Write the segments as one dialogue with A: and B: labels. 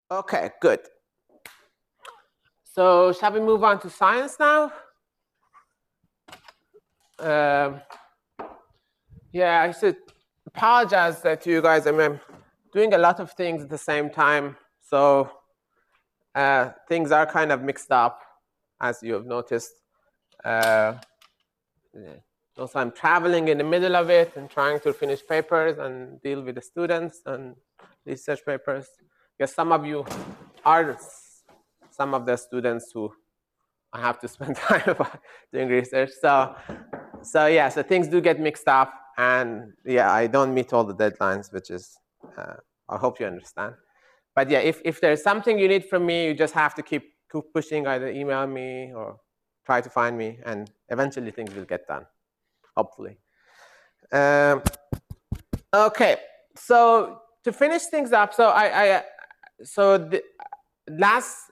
A: Okay, good. So shall we move on to science now? Yeah, I should apologize to you guys. I'm doing a lot of things at the same time, so things are kind of mixed up, as you have noticed. Also, I'm traveling in the middle of it and trying to finish papers and deal with the students and research papers. Because some of you are some of the students who I have to spend time doing research. So yeah, so things do get mixed up, and yeah, I don't meet all the deadlines, which is I hope you understand. But yeah, if there's something you need from me, you just have to keep pushing. Either email me or try to find me, and eventually things will get done. Hopefully. Okay, so to finish things up, so so the last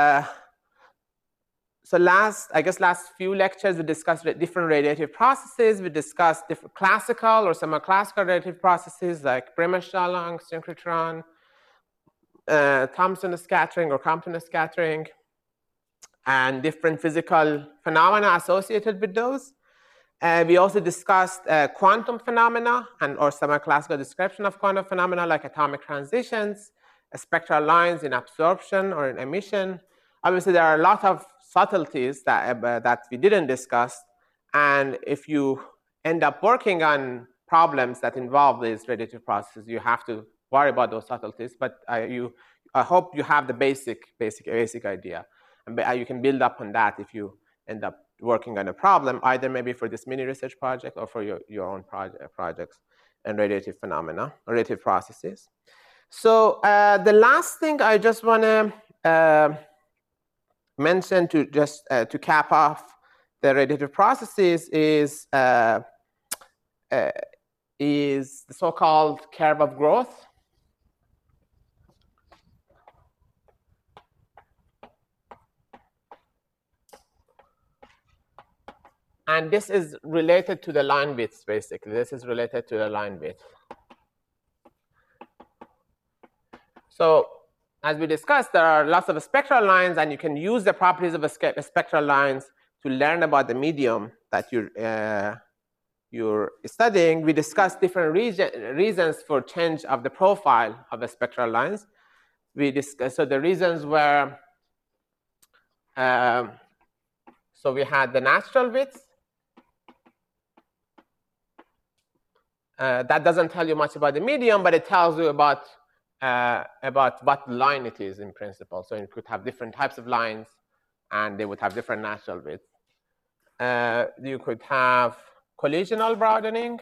A: last few lectures we discussed different radiative processes. We discussed different classical or semi-classical radiative processes like Bremner-Strahlung, synchrotron, Thomson scattering or Compton scattering, and different physical phenomena associated with those. We also discussed quantum phenomena or semi-classical description of quantum phenomena like atomic transitions, spectral lines in absorption or in emission. Obviously, there are a lot of subtleties that we didn't discuss. And if you end up working on problems that involve these radiative processes, you have to worry about those subtleties. But I hope you have the basic idea. And you can build up on that if you end up working on a problem, either maybe for this mini research project or for your own projects and radiative phenomena, or radiative processes. So the last thing I just want to mention to just to cap off the radiative processes is the so-called curve of growth. And this is related to the line width, basically. This is related to the line width. So as we discussed, there are lots of spectral lines, and you can use the properties of spectral lines to learn about the medium that you're studying. We discussed different reasons for change of the profile of the spectral lines. We discussed, so the reasons were, so we had the natural width. That doesn't tell you much about the medium, but it tells you about what line it is in principle. So you could have different types of lines, and they would have different natural width. You could have collisional broadening.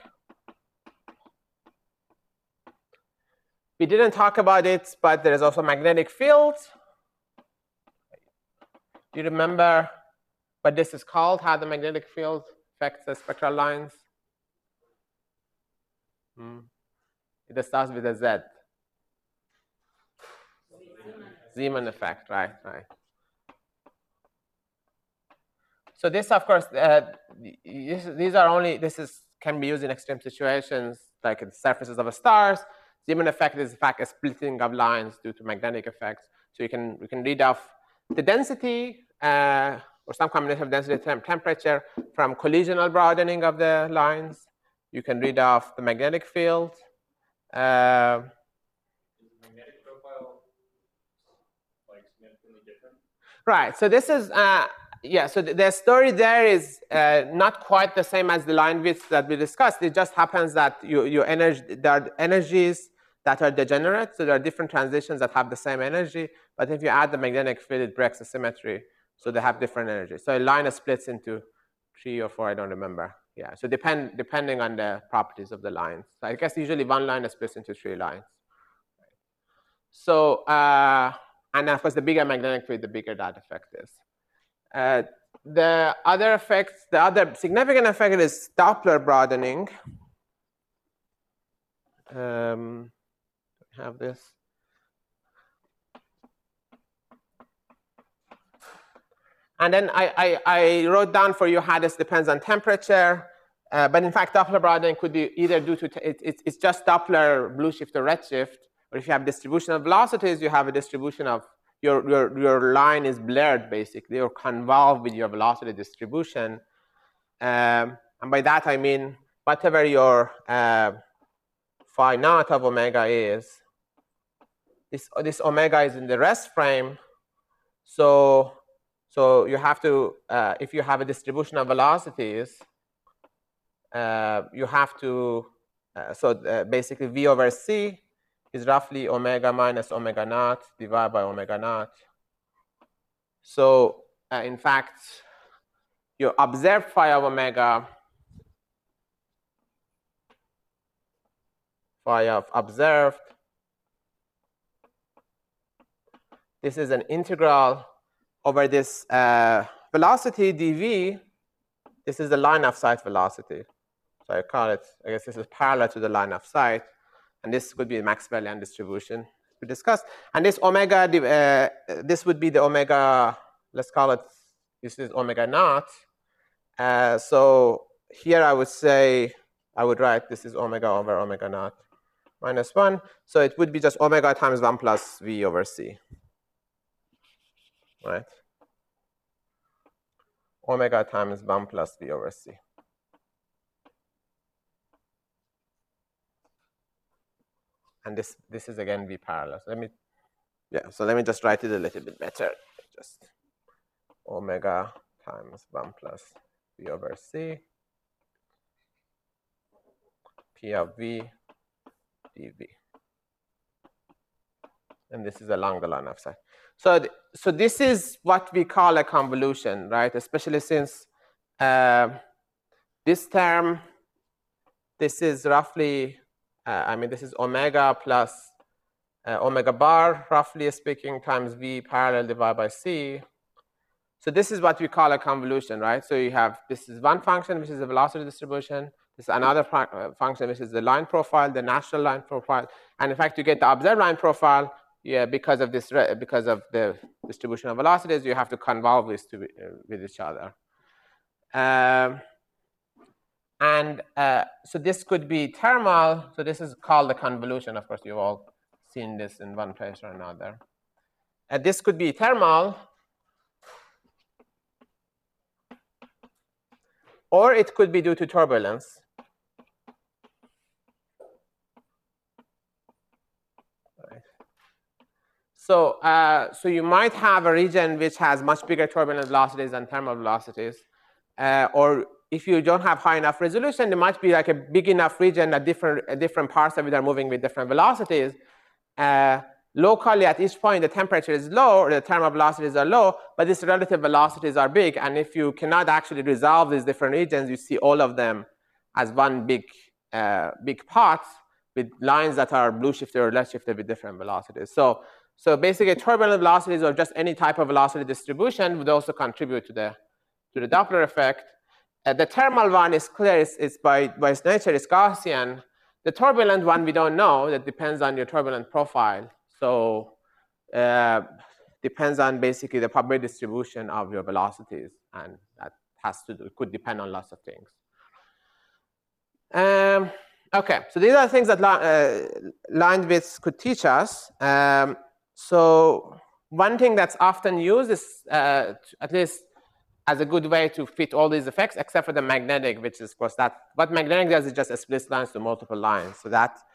A: We didn't talk about it, but there is also magnetic field. Do you remember what this is called, how the magnetic field affects the spectral lines? It starts with a Z. Zeeman effect, right. So this, of course, can be used in extreme situations, like in the surfaces of stars. Zeeman effect is, in fact, a splitting of lines due to magnetic effects. So we can read off the density or some combination of density and temperature from collisional broadening of the lines. You can read off the magnetic field. Is the magnetic profile like significantly different? Right. So this is so the story there is not quite the same as the line width that we discussed. It just happens that there are energies that are degenerate. So there are different transitions that have the same energy. But if you add the magnetic field, it breaks the symmetry. So they have different energies. So a line splits into 3 or 4, I don't remember. Yeah, so depending on the properties of the lines. So I guess usually one line splits into 3 lines. So, and of course, the bigger magnetic field, the bigger that effect is. The other effects, the other significant effect is Doppler broadening. Have this. And then I wrote down for you how this depends on temperature. But in fact, Doppler broadening could be either due to, it's just Doppler blue shift or red shift, Or if you have distribution of velocities, you have a distribution of your line is blurred basically, or convolved with your velocity distribution. And by that I mean whatever your phi naught of omega is, this omega is in the rest frame. So you have to, if you have a distribution of velocities, you have to, basically V over C is roughly omega minus omega naught divided by omega naught. So in fact, your observed phi of omega, phi of observed, this is an integral over this velocity dv. This is the line of sight velocity. So I call it, I guess this is parallel to the line of sight. And this could be a Maxwellian distribution we discussed. And this omega, this would be the omega, let's call it, this is omega naught. So here I would say, I would write this is omega over omega naught minus 1. So it would be just omega times 1 plus V over C. Right? Omega times 1 plus V over C. And this is again V parallel. So let me just write it a little bit better. Just omega times 1 plus V over C, P of V dV. And this is along the line of sight. So this is what we call a convolution, right? Especially since this term, this is roughly, this is omega plus omega bar, roughly speaking, times V parallel divided by C. So this is what we call a convolution, right? So you have, this is one function, which is the velocity distribution. This is another function, which is the line profile, the natural line profile. And in fact, you get the observed line profile, because of this, because of the distribution of velocities, you have to convolve this with each other. So this could be thermal. So this is called the convolution. Of course, you've all seen this in one place or another. This could be thermal, or it could be due to turbulence. Right. So you might have a region which has much bigger turbulent velocities than thermal velocities, or if you don't have high enough resolution, there might be like a big enough region that different parts of it are moving with different velocities. Locally, at each point, the temperature is low, or the thermal velocities are low, but these relative velocities are big. And if you cannot actually resolve these different regions, you see all of them as one big pot with lines that are blue shifted or red shifted with different velocities. So basically, turbulent velocities or just any type of velocity distribution would also contribute to the Doppler effect. The thermal one is clear; it's by its nature is Gaussian. The turbulent one we don't know. That depends on your turbulent profile. So depends on basically the probability distribution of your velocities, and that could depend on lots of things. Okay, so these are the things that line widths could teach us. So one thing that's often used is at least as a good way to fit all these effects, except for the magnetic, which is, of course, that what magnetic does is just splits lines to multiple lines. So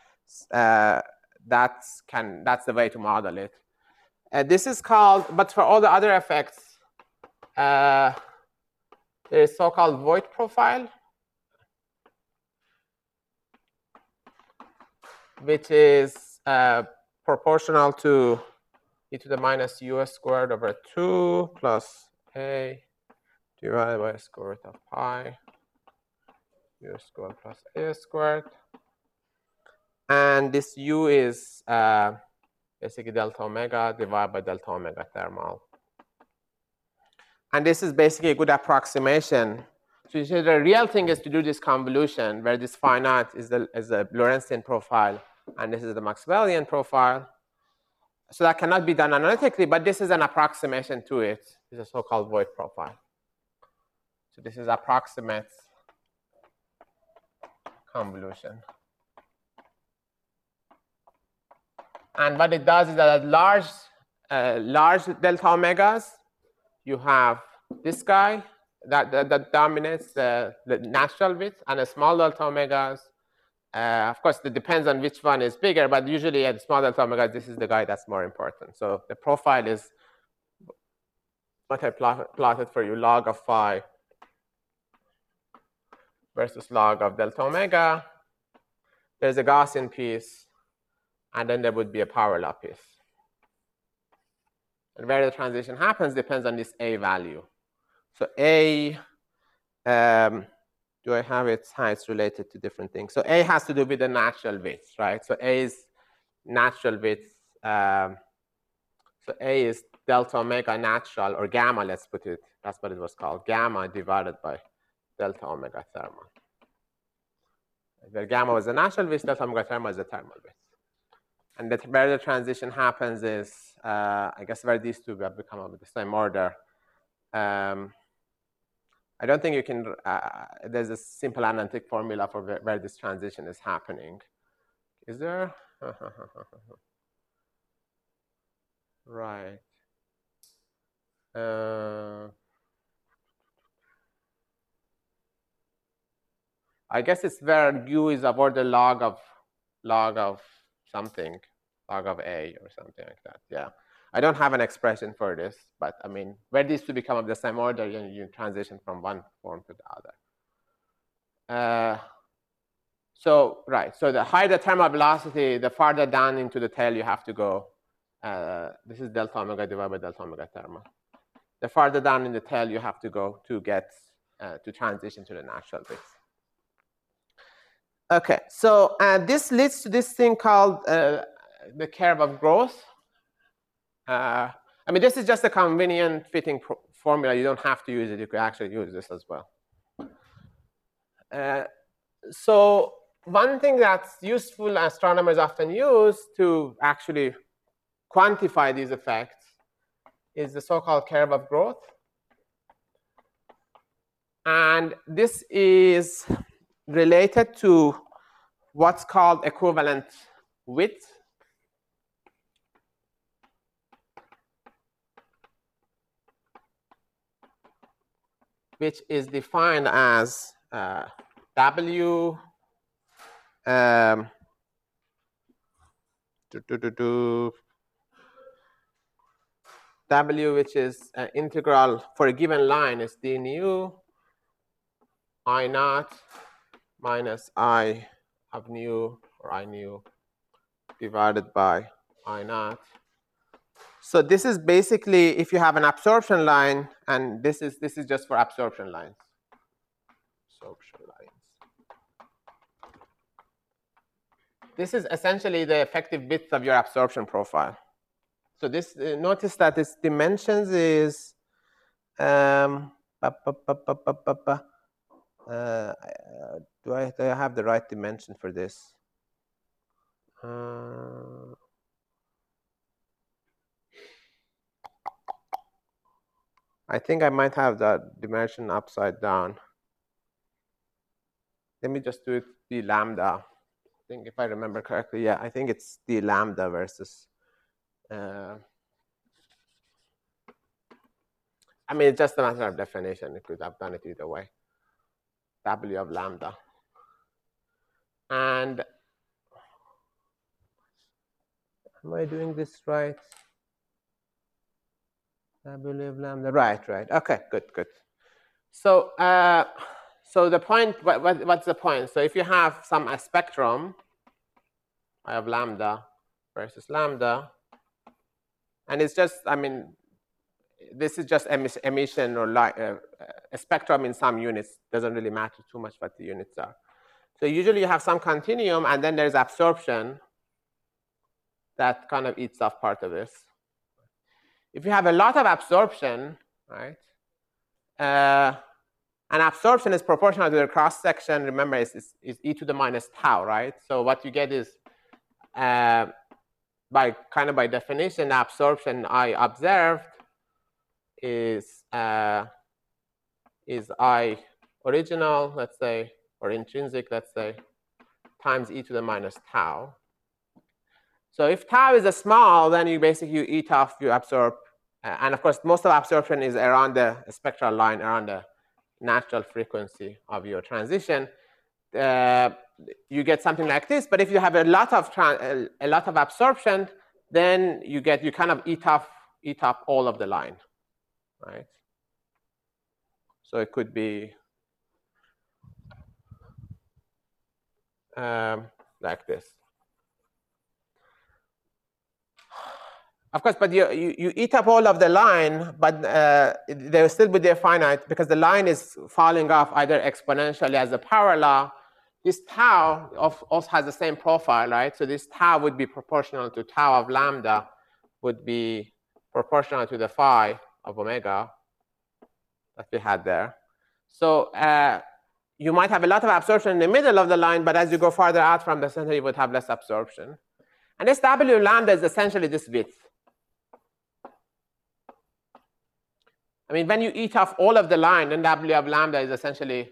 A: that's the way to model it. This is called, but for all the other effects, there is so-called Voigt profile, which is proportional to e to the minus US squared over 2 plus a divided by square root of pi US squared plus a squared. And this U is basically delta omega divided by delta omega thermal. And this is basically a good approximation. So you see the real thing is to do this convolution where this phi naught is the Lorentzian profile and this is the Maxwellian profile. So that cannot be done analytically, but this is an approximation to it. It's a so-called Voigt profile. So this is approximate convolution. And what it does is that at large delta omegas, you have this guy that dominates the natural width, and a small delta omegas. Of course, it depends on which one is bigger, but usually at small delta omegas, this is the guy that's more important. So the profile is what I plotted for you, log of phi versus log of delta omega. There's a Gaussian piece, and then there would be a power law piece. And where the transition happens depends on this A value. So A, do I have it? It's related to different things. So A has to do with the natural width, right? So A is natural width. So A is delta omega natural, or gamma, let's put it. That's what it was called, gamma divided by delta omega thermal. Where gamma was the natural width, delta omega thermal is the thermal width. And where the transition happens is, I guess, where these two have become of the same order. I don't think you can, there's a simple analytic formula for where this transition is happening. Is there? Right. I guess it's where U is about the log of something, log of A or something like that. Yeah. I don't have an expression for this, but I mean, where these two become of the same order, you transition from one form to the other. So the higher the thermal velocity, the farther down into the tail you have to go. This is delta omega divided by delta omega thermal. The farther down in the tail you have to go to get to transition to the natural width. Okay, so this leads to this thing called the curve of growth. I mean, this is just a convenient fitting formula. You don't have to use it. You could actually use this as well. So one thing that's useful astronomers often use to actually quantify these effects is the so-called curve of growth. And this is related to what's called equivalent width. Which is defined as W W, which is integral for a given line, is d nu I naught minus I of nu, or I nu, divided by I naught. So this is basically if you have an absorption line, and this is just for absorption lines. This is essentially the effective width of your absorption profile. So this notice that its dimensions is do I have the right dimension for this? I think I might have that dimension upside down. Let me just do it d lambda. I think if I remember correctly, yeah, I think it's d lambda versus. I mean, it's just a matter of definition. It could have done it either way. W of lambda. And am I doing this right? W of lambda. Right. Okay, good. So, so the point, what's the point? So if you have some spectrum, I have lambda versus lambda, and it's just, I mean, this is just emission or a spectrum in some units. Doesn't really matter too much what the units are. So usually you have some continuum, and then there's absorption that kind of eats off part of this. If you have a lot of absorption, right, and absorption is proportional to the cross section. Remember, it's e to the minus tau, right? So what you get is, by definition, the absorption I observed is I original, let's say, or intrinsic, let's say, times e to the minus tau. So if tau is a small, then you basically eat off, you absorb. And of course, most of absorption is around the spectral line, around the natural frequency of your transition. You get something like this. But if you have a lot of absorption, then you kind of eat off all of the line, right? So it could be like this. Of course, but you eat up all of the line, but they will still be there finite because the line is falling off either exponentially as a power law. This tau also has the same profile, right? So this tau would be proportional to tau of lambda, would be proportional to the phi of omega that we had there. So you might have a lot of absorption in the middle of the line, but as you go farther out from the center, you would have less absorption. And this W lambda is essentially this width. I mean, when you eat off all of the line, then W of lambda is essentially,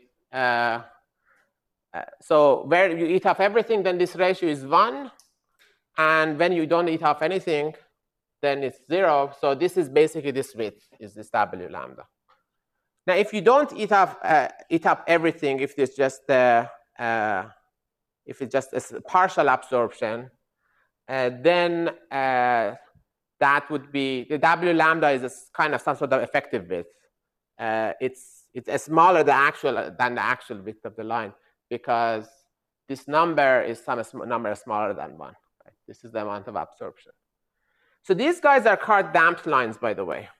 A: so where you eat off everything, then this ratio is 1. And when you don't eat off anything, then it's 0. So this is basically this width, is this W lambda. Now, if you don't eat up everything, if it's just a partial absorption, then that would be the W lambda is kind of some sort of effective width. It's smaller than the actual width of the line because this number is some number smaller than 1. Right? This is the amount of absorption. So these guys are called damped lines, by the way.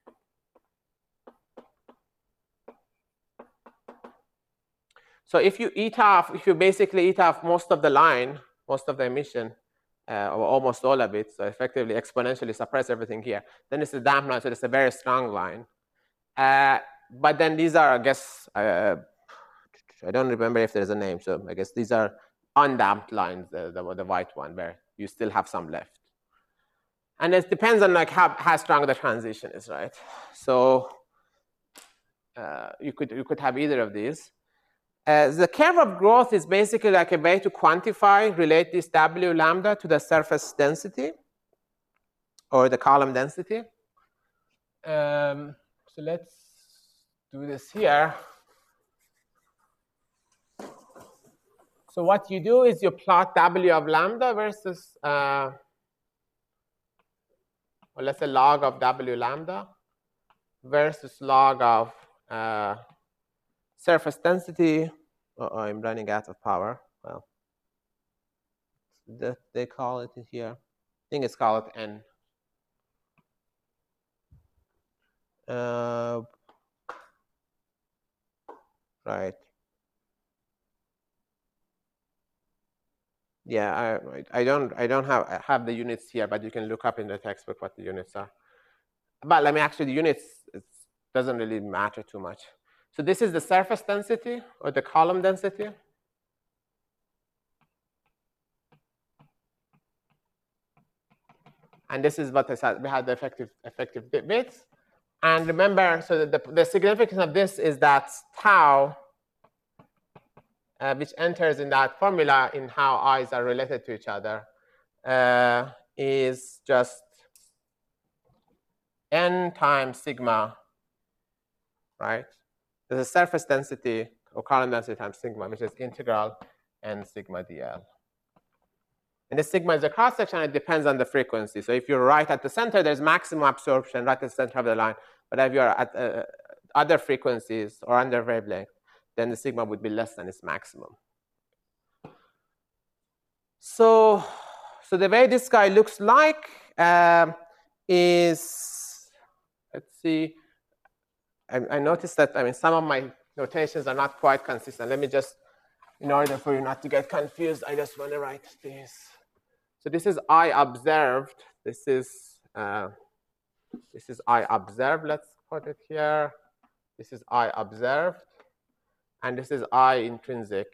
A: So if you basically eat off most of the line, most of the emission, or almost all of it, so effectively exponentially suppress everything here, then it's a damped line, so it's a very strong line. But then these are, I guess, I don't remember if there's a name, so I guess these are undamped lines, the white one, where you still have some left. And it depends on like how strong the transition is, right? So you could have either of these. The curve of growth is basically like a way to relate this W lambda to the surface density or the column density. So let's do this here. So what you do is you plot W of lambda versus, or let's say log of W lambda versus log of surface density. I'm running out of power. Well, they call it here. I think it's called N. Right. Yeah, I don't have the units here, but you can look up in the textbook what the units are. But let me actually, the units, it doesn't really matter too much. So this is the surface density or the column density. And this is what we had the effective width. And remember, so the significance of this is that tau, which enters in that formula in how i's are related to each other, is just n times sigma, right? There's a surface density or column density times sigma, which is integral n sigma dl. And the sigma is a cross section. It depends on the frequency. So if you're right at the center, there's maximum absorption right at the center of the line. But if you're at other frequencies or under wavelength, then the sigma would be less than its maximum. So the way this guy looks like is, let's see. I noticed that, I mean, some of my notations are not quite consistent. Let me just, in order for you not to get confused, I just want to write this. So this is I observed. This is I observed. Let's put it here. This is I observed. And this is I intrinsic.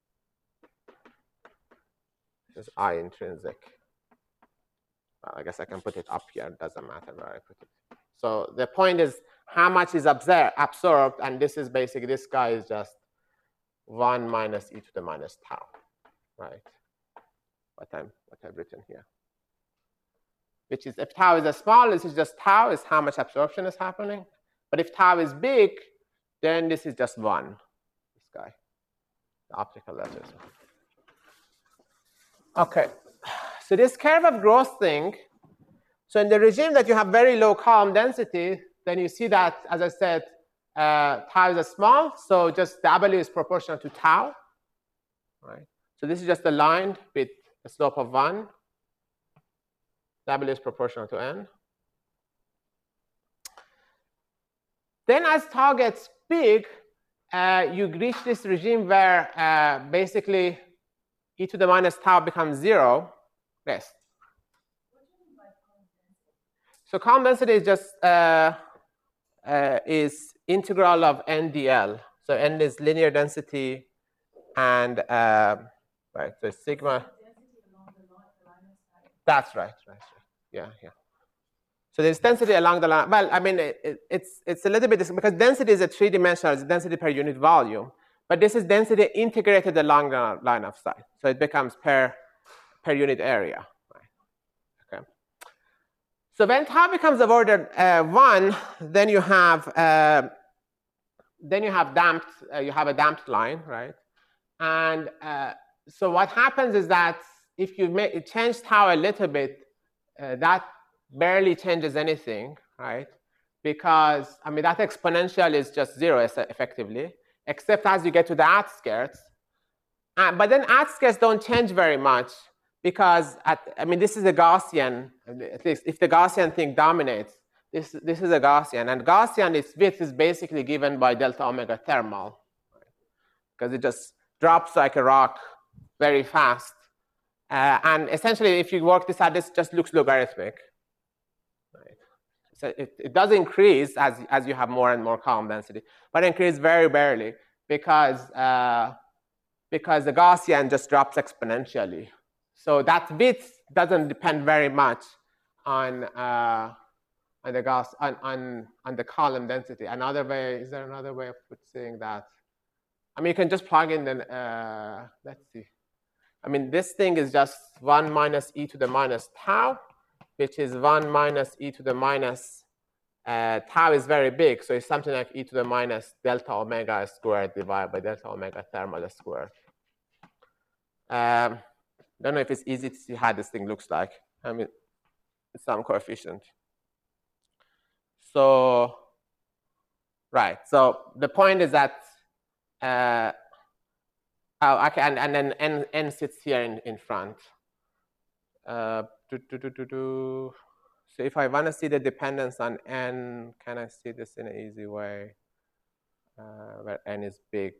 A: This is I intrinsic. Well, I guess I can put it up here. It doesn't matter where I put it. So the point is how much is absorbed, and this is basically, this guy is just 1 minus e to the minus tau, right? What I've written here. which is if tau is small, this is just tau, is how much absorption is happening. But if tau is big, then this is just 1, this guy, the optical letters. Okay, so this curve of growth thing, so in the regime that you have very low column density, then you see that, as I said, tau is small, so just W is proportional to tau, right? So this is just a line with a slope of 1. W is proportional to n. Then as tau gets big, you reach this regime where basically e to the minus tau becomes 0. Yes. So column density is just is integral of n dl. So n is linear density, and right, so sigma. That's right. Yeah. So there's density along the line. Well, I mean, it's a little bit because density is a 3-dimensional. It's density per unit volume, but this is density integrated along the line of sight. So it becomes per unit area. Right. Okay. So when tau becomes of order 1, then you have damped. You have a damped line, right? And so what happens is that if you change tau a little bit, that barely changes anything, right? Because, I mean, that exponential is just 0 effectively, except as you get to the outskirts. But then outskirts don't change very much because, I mean, this is a Gaussian, at least if the Gaussian thing dominates, this is a Gaussian. And Gaussian, its width is basically given by delta omega thermal, because it just drops like a rock very fast. And essentially, if you work this out, this just looks logarithmic. Right? So it does increase as you have more and more column density, but it increases very barely because the Gaussian just drops exponentially. So that width doesn't depend very much on the Gauss on the column density. Another way, is there another way of saying that? I mean, you can just plug in the let's see. I mean, this thing is just 1 minus e to the minus tau, which is 1 minus e to the minus tau is very big, so it's something like e to the minus delta omega squared divided by delta omega thermal squared. I don't know if it's easy to see how this thing looks like. I mean, it's some coefficient. So, right. So the point is that, okay, and then n sits here in front. So if I want to see the dependence on n, can I see this in an easy way? Where n is big.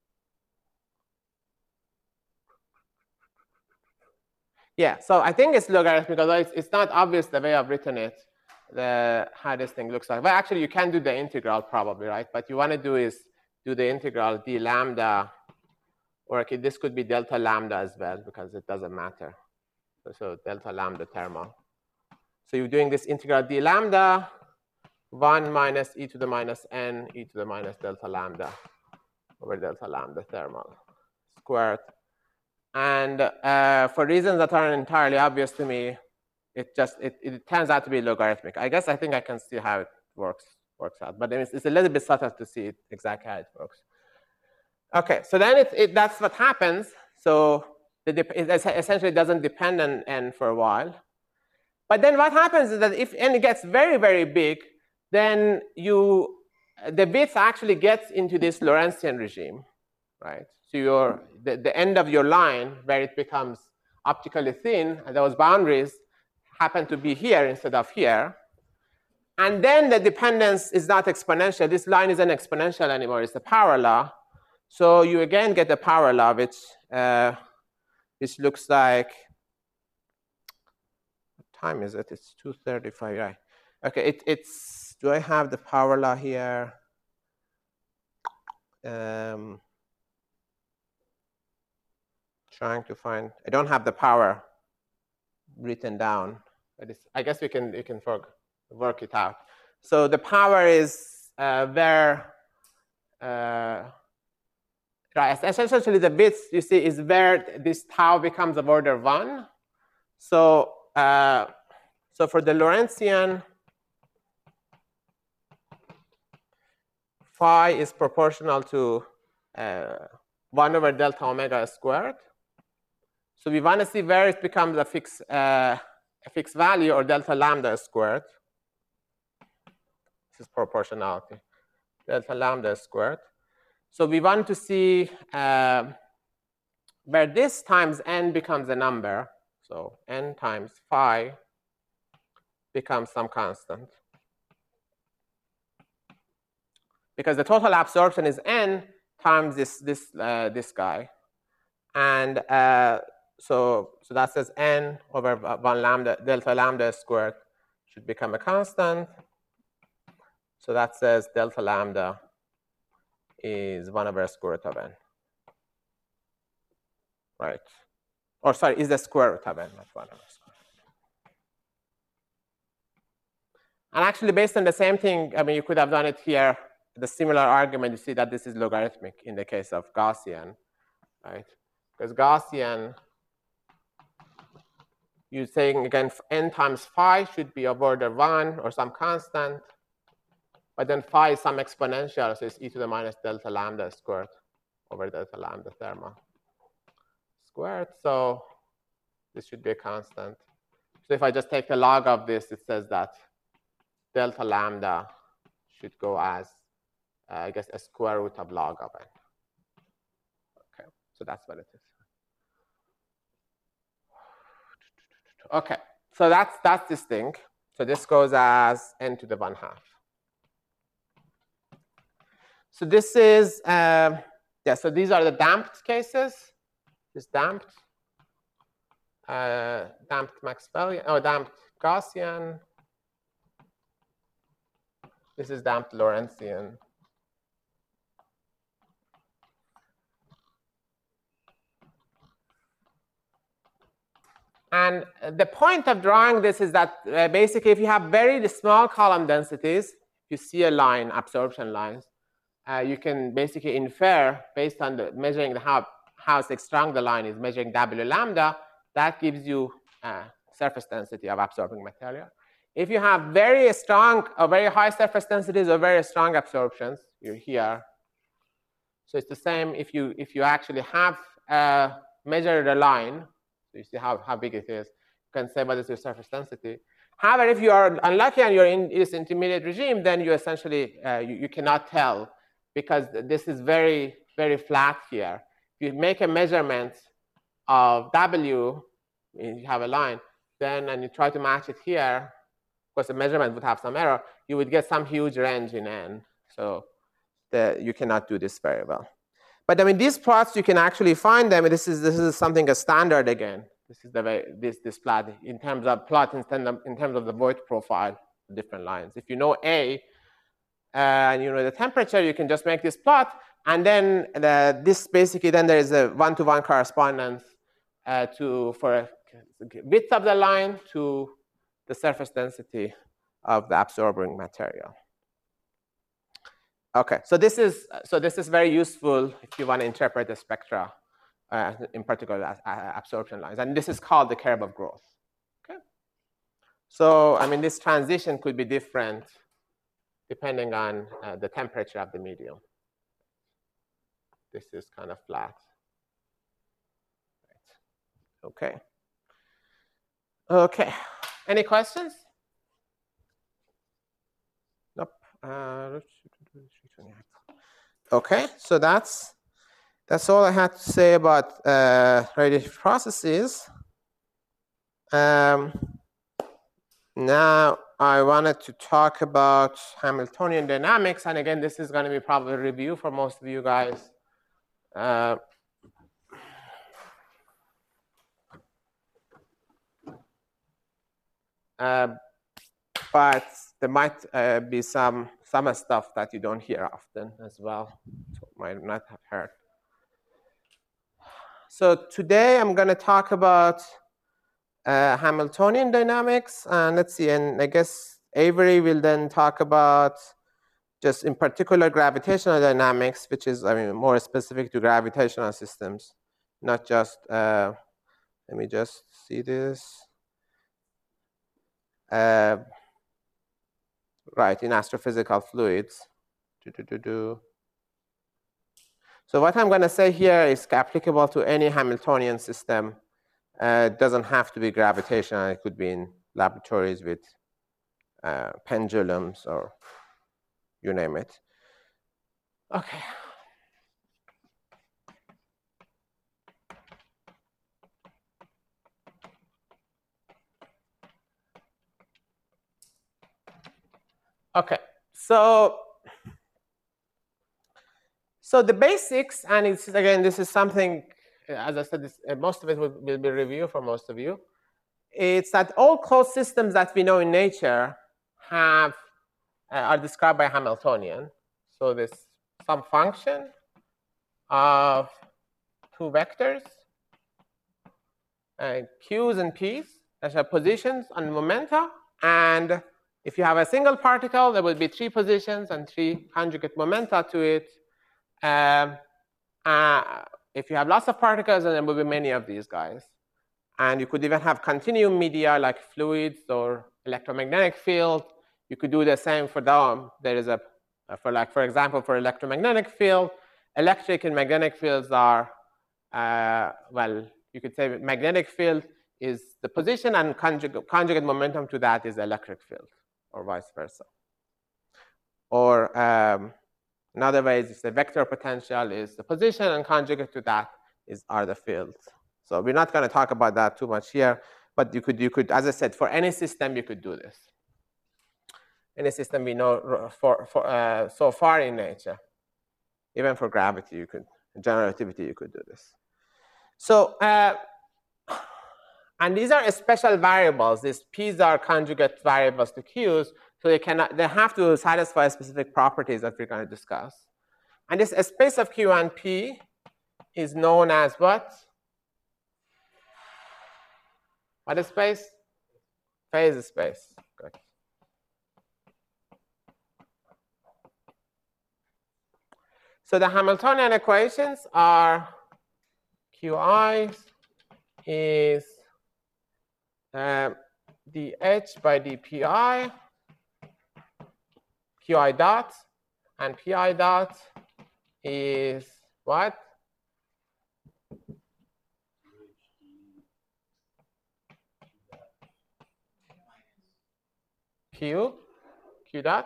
A: Yeah, so I think it's logarithmic, although it's not obvious the way I've written it, how this thing looks like. Well, actually, you can do the integral probably, right? But you want to do is do the integral d lambda, or okay, this could be delta lambda as well, because it doesn't matter. So delta lambda thermal. So you're doing this integral d lambda, 1 minus e to the minus n e to the minus delta lambda over delta lambda thermal squared. And for reasons that aren't entirely obvious to me, it turns out to be logarithmic. I think I can see how it works out, but it's a little bit subtle to see it exactly how it works. Okay, so then that's what happens. So it essentially doesn't depend on n for a while. But then what happens is that if n gets very, very big, then the width actually gets into this Lorentzian regime, right? So the end of your line, where it becomes optically thin, and those boundaries happen to be here instead of here. And then the dependence is not exponential. This line isn't exponential anymore. It's the power law. So you again get the power law, which looks like, what time is it? It's 2:35, right? Okay, do I have the power law here? Trying to find, I don't have the power written down, but I guess you can work it out. So the power is where, right, essentially the width you see is where this tau becomes of order 1. So So for the Lorentzian, phi is proportional to 1 over delta omega squared. So we want to see where it becomes a fixed value, or delta lambda squared. This is proportionality, delta lambda squared. So we want to see where this times n becomes a number. So n times phi becomes some constant. Because the total absorption is n times this guy. And so that says n over 1 lambda, delta lambda squared should become a constant. So that says delta lambda is 1 over square root of n. Right. Or sorry, is the square root of n, not 1 over square. And actually, based on the same thing, I mean, you could have done it here. The similar argument, you see that this is logarithmic in the case of Gaussian, right? Because Gaussian, you're saying, again, n times phi should be of order 1 or some constant. But then phi is some exponential, so it's e to the minus delta lambda squared over delta lambda thermal squared. So this should be a constant. So if I just take the log of this, it says that delta lambda should go as, I guess, a square root of log of n. Okay, so that's what it is. Okay, so that's this thing. So this goes as n to the 1/2. So this is, yeah, so these are the damped cases. This damped, damped Maxwellian, oh, damped Gaussian. This is damped Lorentzian. And the point of drawing this is that basically if you have very small column densities, you see a line, absorption lines, you can basically infer based on the measuring how strong the line is, measuring W lambda, that gives you surface density of absorbing material. If you have very strong or very high surface densities or very strong absorptions, you're here. So it's the same if you actually have measured a line. So you see how big it is. You can say what is your surface density. However, if you are unlucky and you're in this intermediate regime, then you essentially you cannot tell, because this is very, very flat here. If you make a measurement of W, you have a line, then and you try to match it here, of course the measurement would have some error, you would get some huge range in n. So you cannot do this very well. But I mean, these plots, you can actually find them. This is something a standard again. This is the way this plot in terms of plot in terms of the void profile, different lines. If you know A and you know the temperature, you can just make this plot, and then this basically then there is a one-to-one correspondence for width of the line to the surface density of the absorbing material. Okay, so this is very useful if you want to interpret the spectra, in particular as absorption lines, and this is called the curve of growth. Okay, so I mean this transition could be different depending on the temperature of the medium. This is kind of flat. Right. Okay. Okay. Any questions? Nope. Okay, so that's all I had to say about radiation processes. Now I wanted to talk about Hamiltonian dynamics, and again, this is going to be probably a review for most of you guys. But there might be some stuff that you don't hear often as well, so might not have heard. So today I'm going to talk about Hamiltonian dynamics, and let's see, and I guess Avery will then talk about just in particular gravitational dynamics, which is, I mean, more specific to gravitational systems, not just, let me just see this. right, in astrophysical fluids. So what I'm going to say here is applicable to any Hamiltonian system. It doesn't have to be gravitational. It could be in laboratories with pendulums or you name it. Okay. Okay, so the basics, and it's again, this is something, as I said, most of it will be review for most of you. It's that all closed systems that we know in nature are described by Hamiltonian. So there's some function of two vectors, q's and p's, that are positions and momenta, and if you have a single particle, there will be 3 positions and 3 conjugate momenta to it. If you have lots of particles, then there will be many of these guys. And you could even have continuum media like fluids or electromagnetic field. You could do the same for them. There is for example, for electromagnetic field, electric and magnetic fields are, well, you could say magnetic field is the position and conjugate momentum to that is electric field, or vice versa. Or another way is the vector potential is the position and conjugate to that are the fields. So we're not going to talk about that too much here, but you could, as I said, for any system you could do this. Any system we know so far in nature, even for gravity, you could, general relativity, you could do this. So, and these are special variables. These p's are conjugate variables to q's, so they have to satisfy specific properties that we're going to discuss. And this space of q and p is known as what? What is space? Phase space. Good. So the Hamiltonian equations are Qi is dH by dPi, Qi dot, and Pi dot is what? Q dot?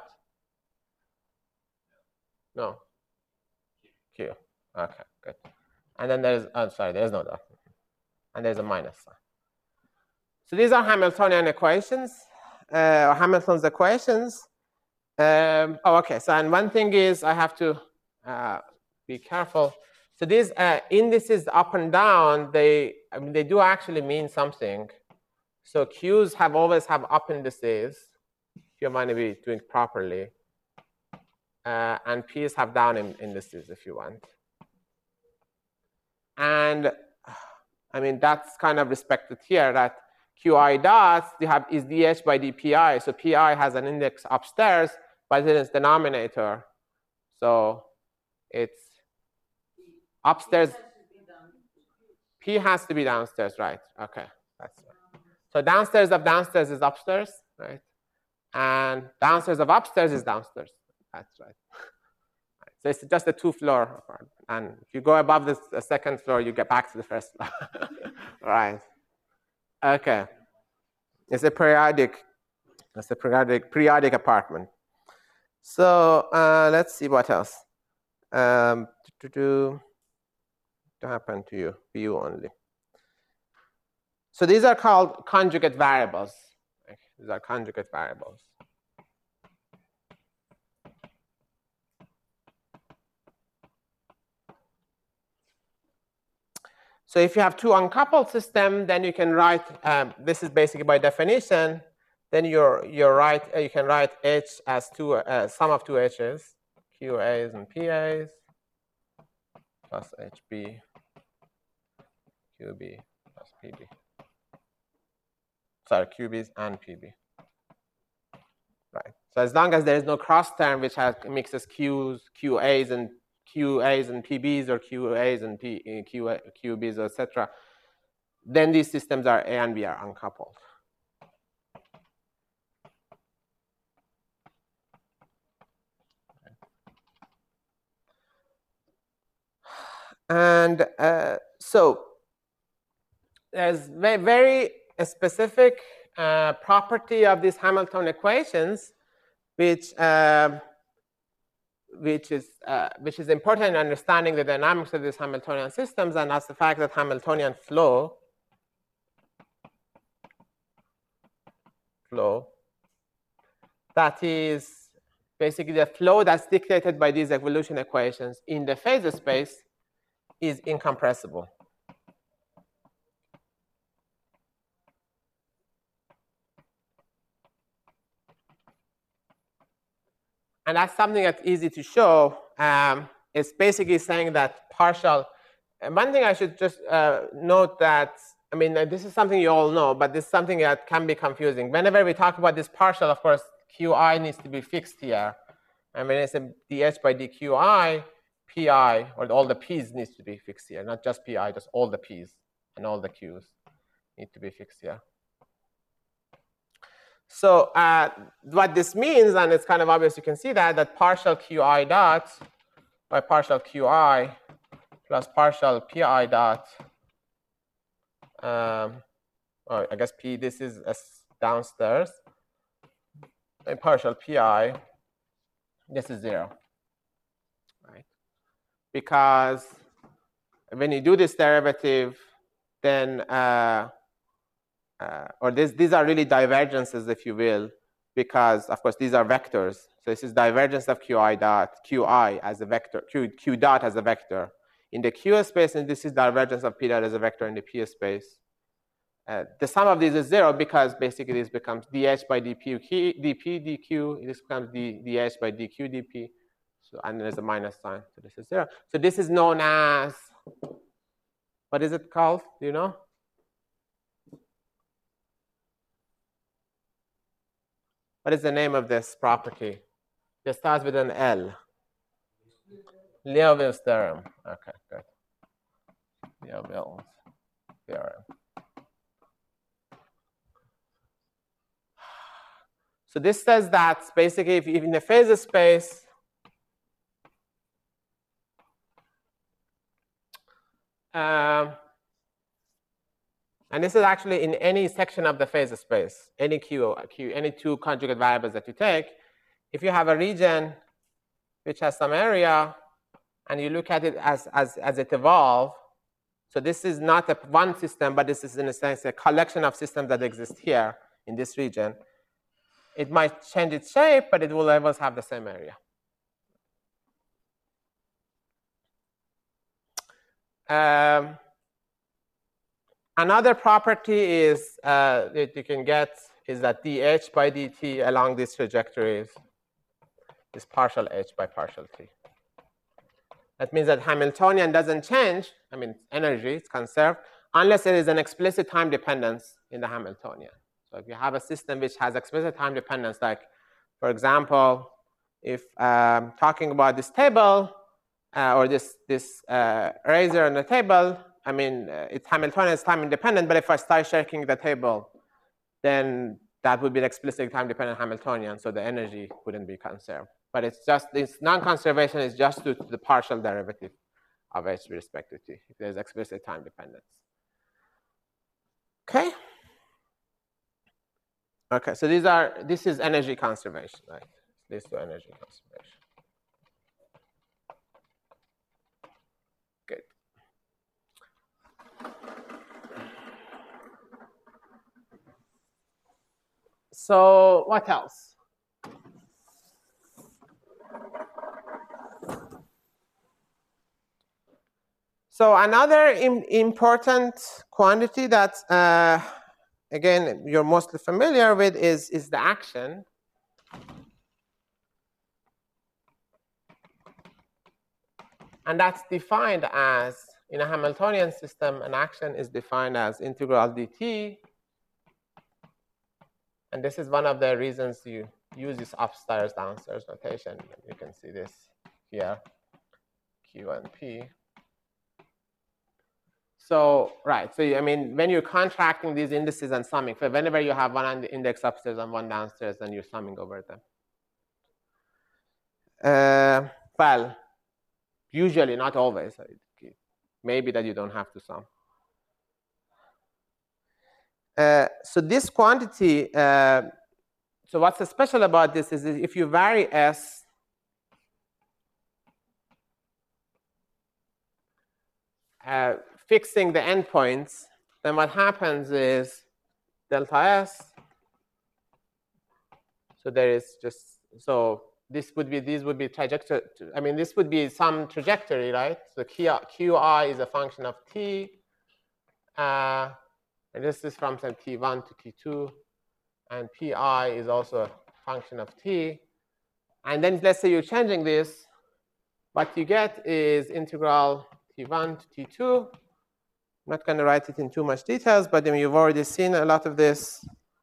A: No. Q. Okay, good. And then there's, oh, sorry, there's no dot. And there's a minus sign. So these are Hamiltonian equations, or Hamilton's equations. Okay, so and one thing is I have to be careful. So these indices up and down, they do actually mean something. So Q's always have up indices, if you want to be doing it properly. And P's have down indices if you want. And I mean, that's kind of respected here, that Qi dots is dH by dPi. So Pi has an index upstairs, but it is denominator. So it's upstairs. P has to be downstairs, right? Okay, that's right. So downstairs of downstairs is upstairs, right? And downstairs of upstairs is downstairs. That's right. So it's just a 2-floor apartment. And if you go above the second floor, you get back to the first floor. Right. Okay. It's a periodic apartment. So let's see what else. To happen to you, view only. So these are called conjugate variables. These are conjugate variables. So if you have two uncoupled systems, then you can write, this is basically by definition, then you can write H as sum of two H's, QA's and PA's, plus HB, QB, plus PB. Sorry, QB's and PB. Right. So as long as there is no cross term which mixes QA's and PBs, or QA's and QBs, etc., then these systems are A and B are uncoupled. And so there's very specific property of these Hamilton equations, which is important in understanding the dynamics of these Hamiltonian systems, and that's the fact that Hamiltonian flow that is basically the flow that's dictated by these evolution equations in the phase space is incompressible. And that's something that's easy to show. It's basically saying that partial. And one thing I should just note that, I mean, this is something you all know, but this is something that can be confusing. Whenever we talk about this partial, of course, Qi needs to be fixed here. And when it's a dH by dQi, Pi, or all the P's needs to be fixed here, not just Pi, just all the P's and all the Q's need to be fixed here. So what this means, and it's kind of obvious, you can see that partial Qi dot by partial Qi plus partial Pi dot, or I guess P, this is downstairs, and partial Pi, this is 0, right? Because when you do this derivative, then or these are really divergences, if you will, because of course these are vectors. So this is divergence of Qi as a vector, Q dot as a vector in the Q space, and this is divergence of P dot as a vector in the P space. The sum of these is 0 because basically this becomes dH by dP dQ. This becomes dH by dQ dP. So, and there's a minus sign. So this is 0. So this is known as, what is it called? Do you know? What is the name of this property? It starts with an L. Liouville's theorem. Okay, good. Liouville's theorem. So this says that basically, if in the phase space, and this is actually in any section of the phase space, any Q, any two conjugate variables that you take, if you have a region which has some area, and you look at it as it evolves, so this is not one system, but this is in a sense a collection of systems that exist here in this region. It might change its shape, but it will always have the same area. Another property is that you can get is that dH by dt along these trajectories is partial h by partial t. That means that Hamiltonian doesn't change. I mean, energy is conserved unless there is an explicit time dependence in the Hamiltonian. So if you have a system which has explicit time dependence, like, for example, if talking about this table or this razor on the table, I mean, it's Hamiltonian, it's time independent, but if I start shaking the table, then that would be an explicit time dependent Hamiltonian, so the energy wouldn't be conserved. But it's just, this non-conservation is just due to the partial derivative of h with respect to t, if there's explicit time dependence. Okay? Okay, so this is energy conservation, right? This to energy conservation. Good. So what else? So another important quantity that, again, you're mostly familiar with is the action. And that's defined as, in a Hamiltonian system, an action is defined as integral dt. And this is one of the reasons you use this upstairs, downstairs notation. You can see this here, Q and P. So, right, so I mean, when you're contracting these indices and summing, so whenever you have one index upstairs and one downstairs, then you're summing over them. Well, usually, not always. maybe that you don't have to sum. So this quantity, so what's special about this is if you vary S, fixing the endpoints, then what happens is delta S. So there is just, so these would be trajectory. I mean, this would be some trajectory, right? So QI is a function of T. And this is from some T1 to T2. And PI is also a function of T. And then let's say you're changing this. What you get is integral T1 to T2. I'm not going to write it in too much details, but you've already seen a lot of this.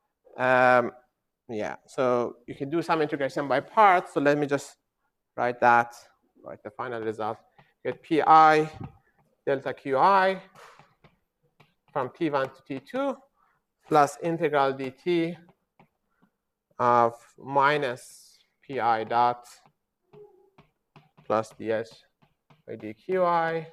A: Yeah, so you can do some integration by parts. So let me just write that, write the final result. Get PI delta QI from T1 to T2 plus integral dt of minus PI dot plus dh by dqi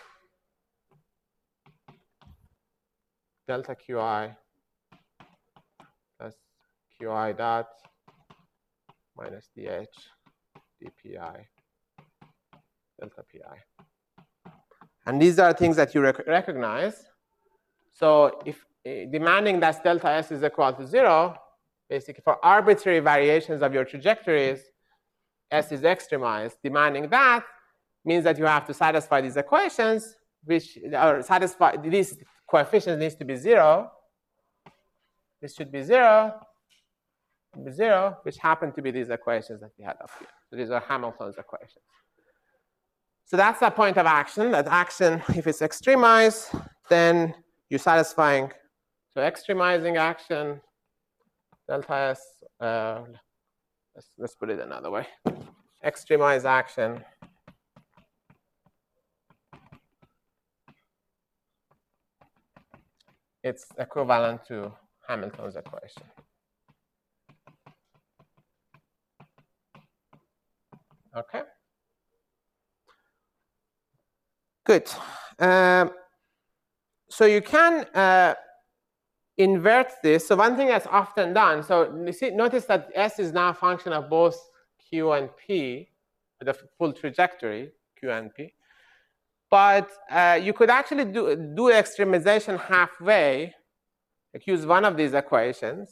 A: delta qi plus qi dot minus dh dpi delta pi. And these are things that you recognize. So if demanding that delta s is equal to 0, basically for arbitrary variations of your trajectories, s is extremized. Demanding that means that you have to satisfy these equations, which are satisfy these coefficients needs to be 0. This should be 0, which happen to be these equations that we had up here. So these are Hamilton's equations. So that's the point of action. That action, if it's extremized, then you're satisfying. So extremizing action, delta s. Let's put it another way. Extremized action it's equivalent to Hamilton's equation. Okay. Good. So you can invert this. So one thing that's often done, so you see, notice that S is now a function of both Q and P, the full trajectory, Q and P. But you could actually do extremization halfway, like use one of these equations.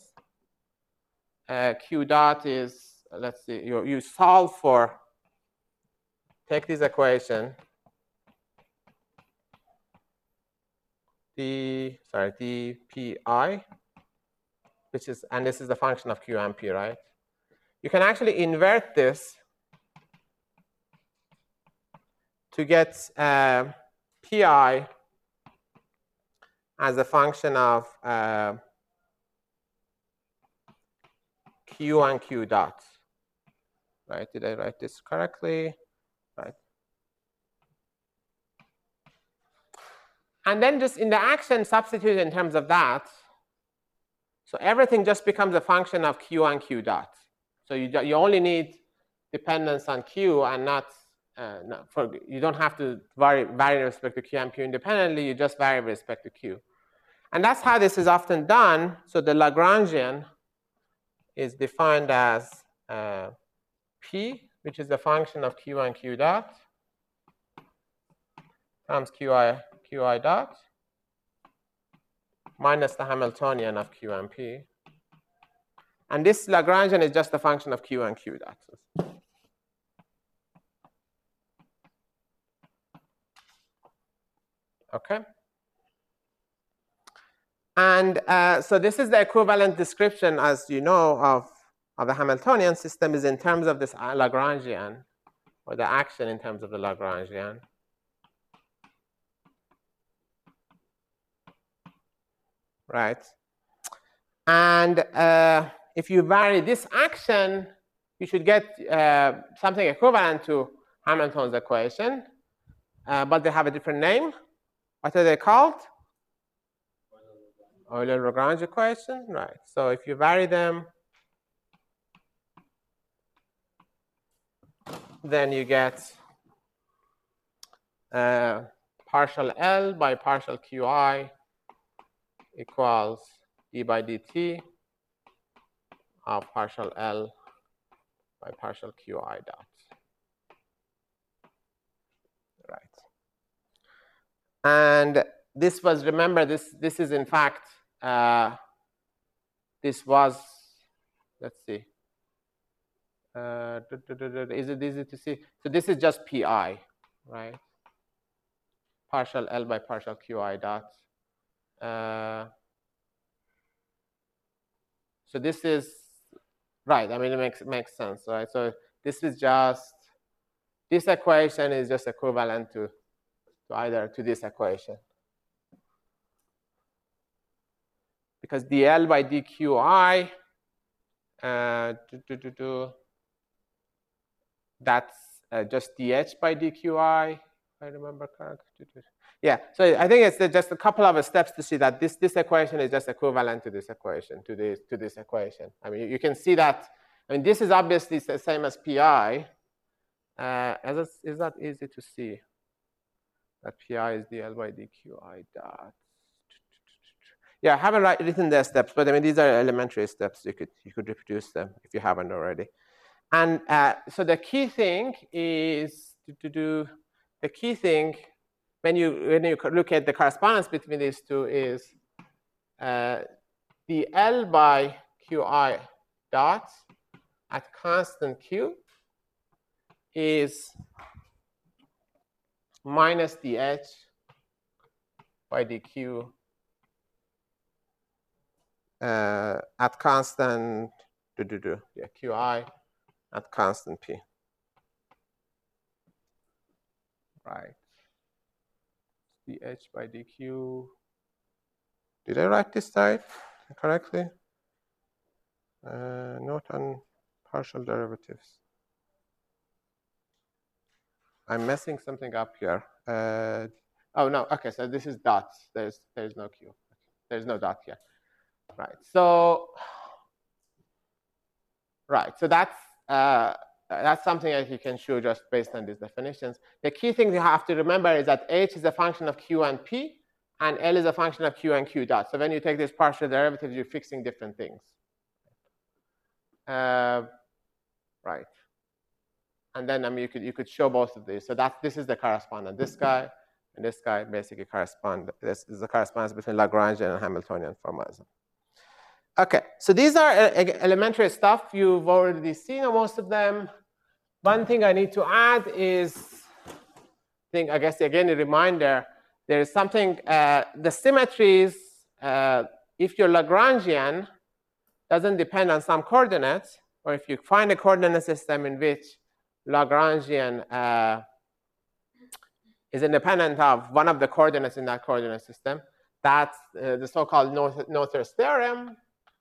A: Q dot is, let's see, you solve for, take this equation, dpi, which is, and this is the function of Q and P, right? You can actually invert this to get pi as a function of Q and Q dot. Right? Did I write this correctly? Right. And then just in the action, substitute in terms of that. So everything just becomes a function of Q and Q dot. So you only need dependence on Q and not, you don't have to vary with respect to Q and Q independently. You just vary with respect to Q. And that's how this is often done. So the Lagrangian is defined as P, which is the function of Q and Q dot, times Qi dot, minus the Hamiltonian of Q and P. And this Lagrangian is just a function of Q and Q dot. Okay. And so this is the equivalent description, as you know, of the Hamiltonian system is in terms of this Lagrangian, or the action in terms of the Lagrangian. Right. And if you vary this action, you should get something equivalent to Hamilton's equation, but they have a different name. What are they called? Euler-Lagrange equation, right? So if you vary them, then you get partial L by partial Qi equals d by dt of partial L by partial Qi dot. Right. And this was, remember, this is in fact, this was, let's see. Is it easy to see? So this is just Pi, right? Partial L by partial Qi dot. So this is, right, I mean, it makes sense, right? So this is just, this equation is just equivalent to either to this equation. Because dl by dqi, that's just dh by dqi, if I remember correctly. Yeah, so I think it's just a couple of steps to see that this equation is just equivalent to this equation, to this equation. I mean, you can see that. I mean, this is obviously the same as pi. Is that easy to see? That pi is dl by dqi dot. Yeah, I haven't written the steps, but I mean, these are elementary steps. You could reproduce them if you haven't already. And so the key thing is the key thing when you look at the correspondence between these two is the L by Qi dot at constant Q is minus dH by dQ at constant Qi at constant P. Right. dH by dQ. Did I write this side correctly? Note on partial derivatives. I'm messing something up here. Oh no, okay, so this is dots. There's no Q. There's no dot here. Right. So that's something that you can show just based on these definitions. The key thing you have to remember is that H is a function of Q and P, and L is a function of Q and Q dot. So when you take these partial derivatives, you're fixing different things. Right. And then I mean you could show both of these. So this is the correspondence. This guy and this guy basically correspond. This is the correspondence between Lagrangian and Hamiltonian formalism. Okay, so these are elementary stuff. You've already seen most of them. One thing I need to add is, I guess again a reminder, there is something, the symmetries, if your Lagrangian doesn't depend on some coordinates, or if you find a coordinate system in which Lagrangian is independent of one of the coordinates in that coordinate system, that's the so-called Noether's theorem,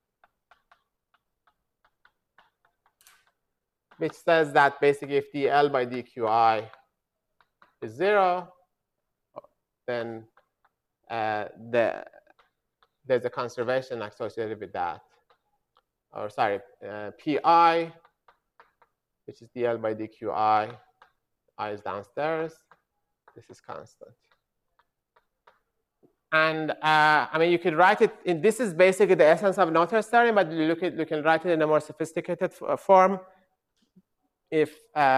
A: which says that basically if dl by dqi is 0, then there's a conservation associated with that. Or sorry, pi, which is dl by dqi, I is downstairs. This is constant. And I mean, you could write it in, this is basically the essence of Noether's theorem, but you can write it in a more sophisticated form. If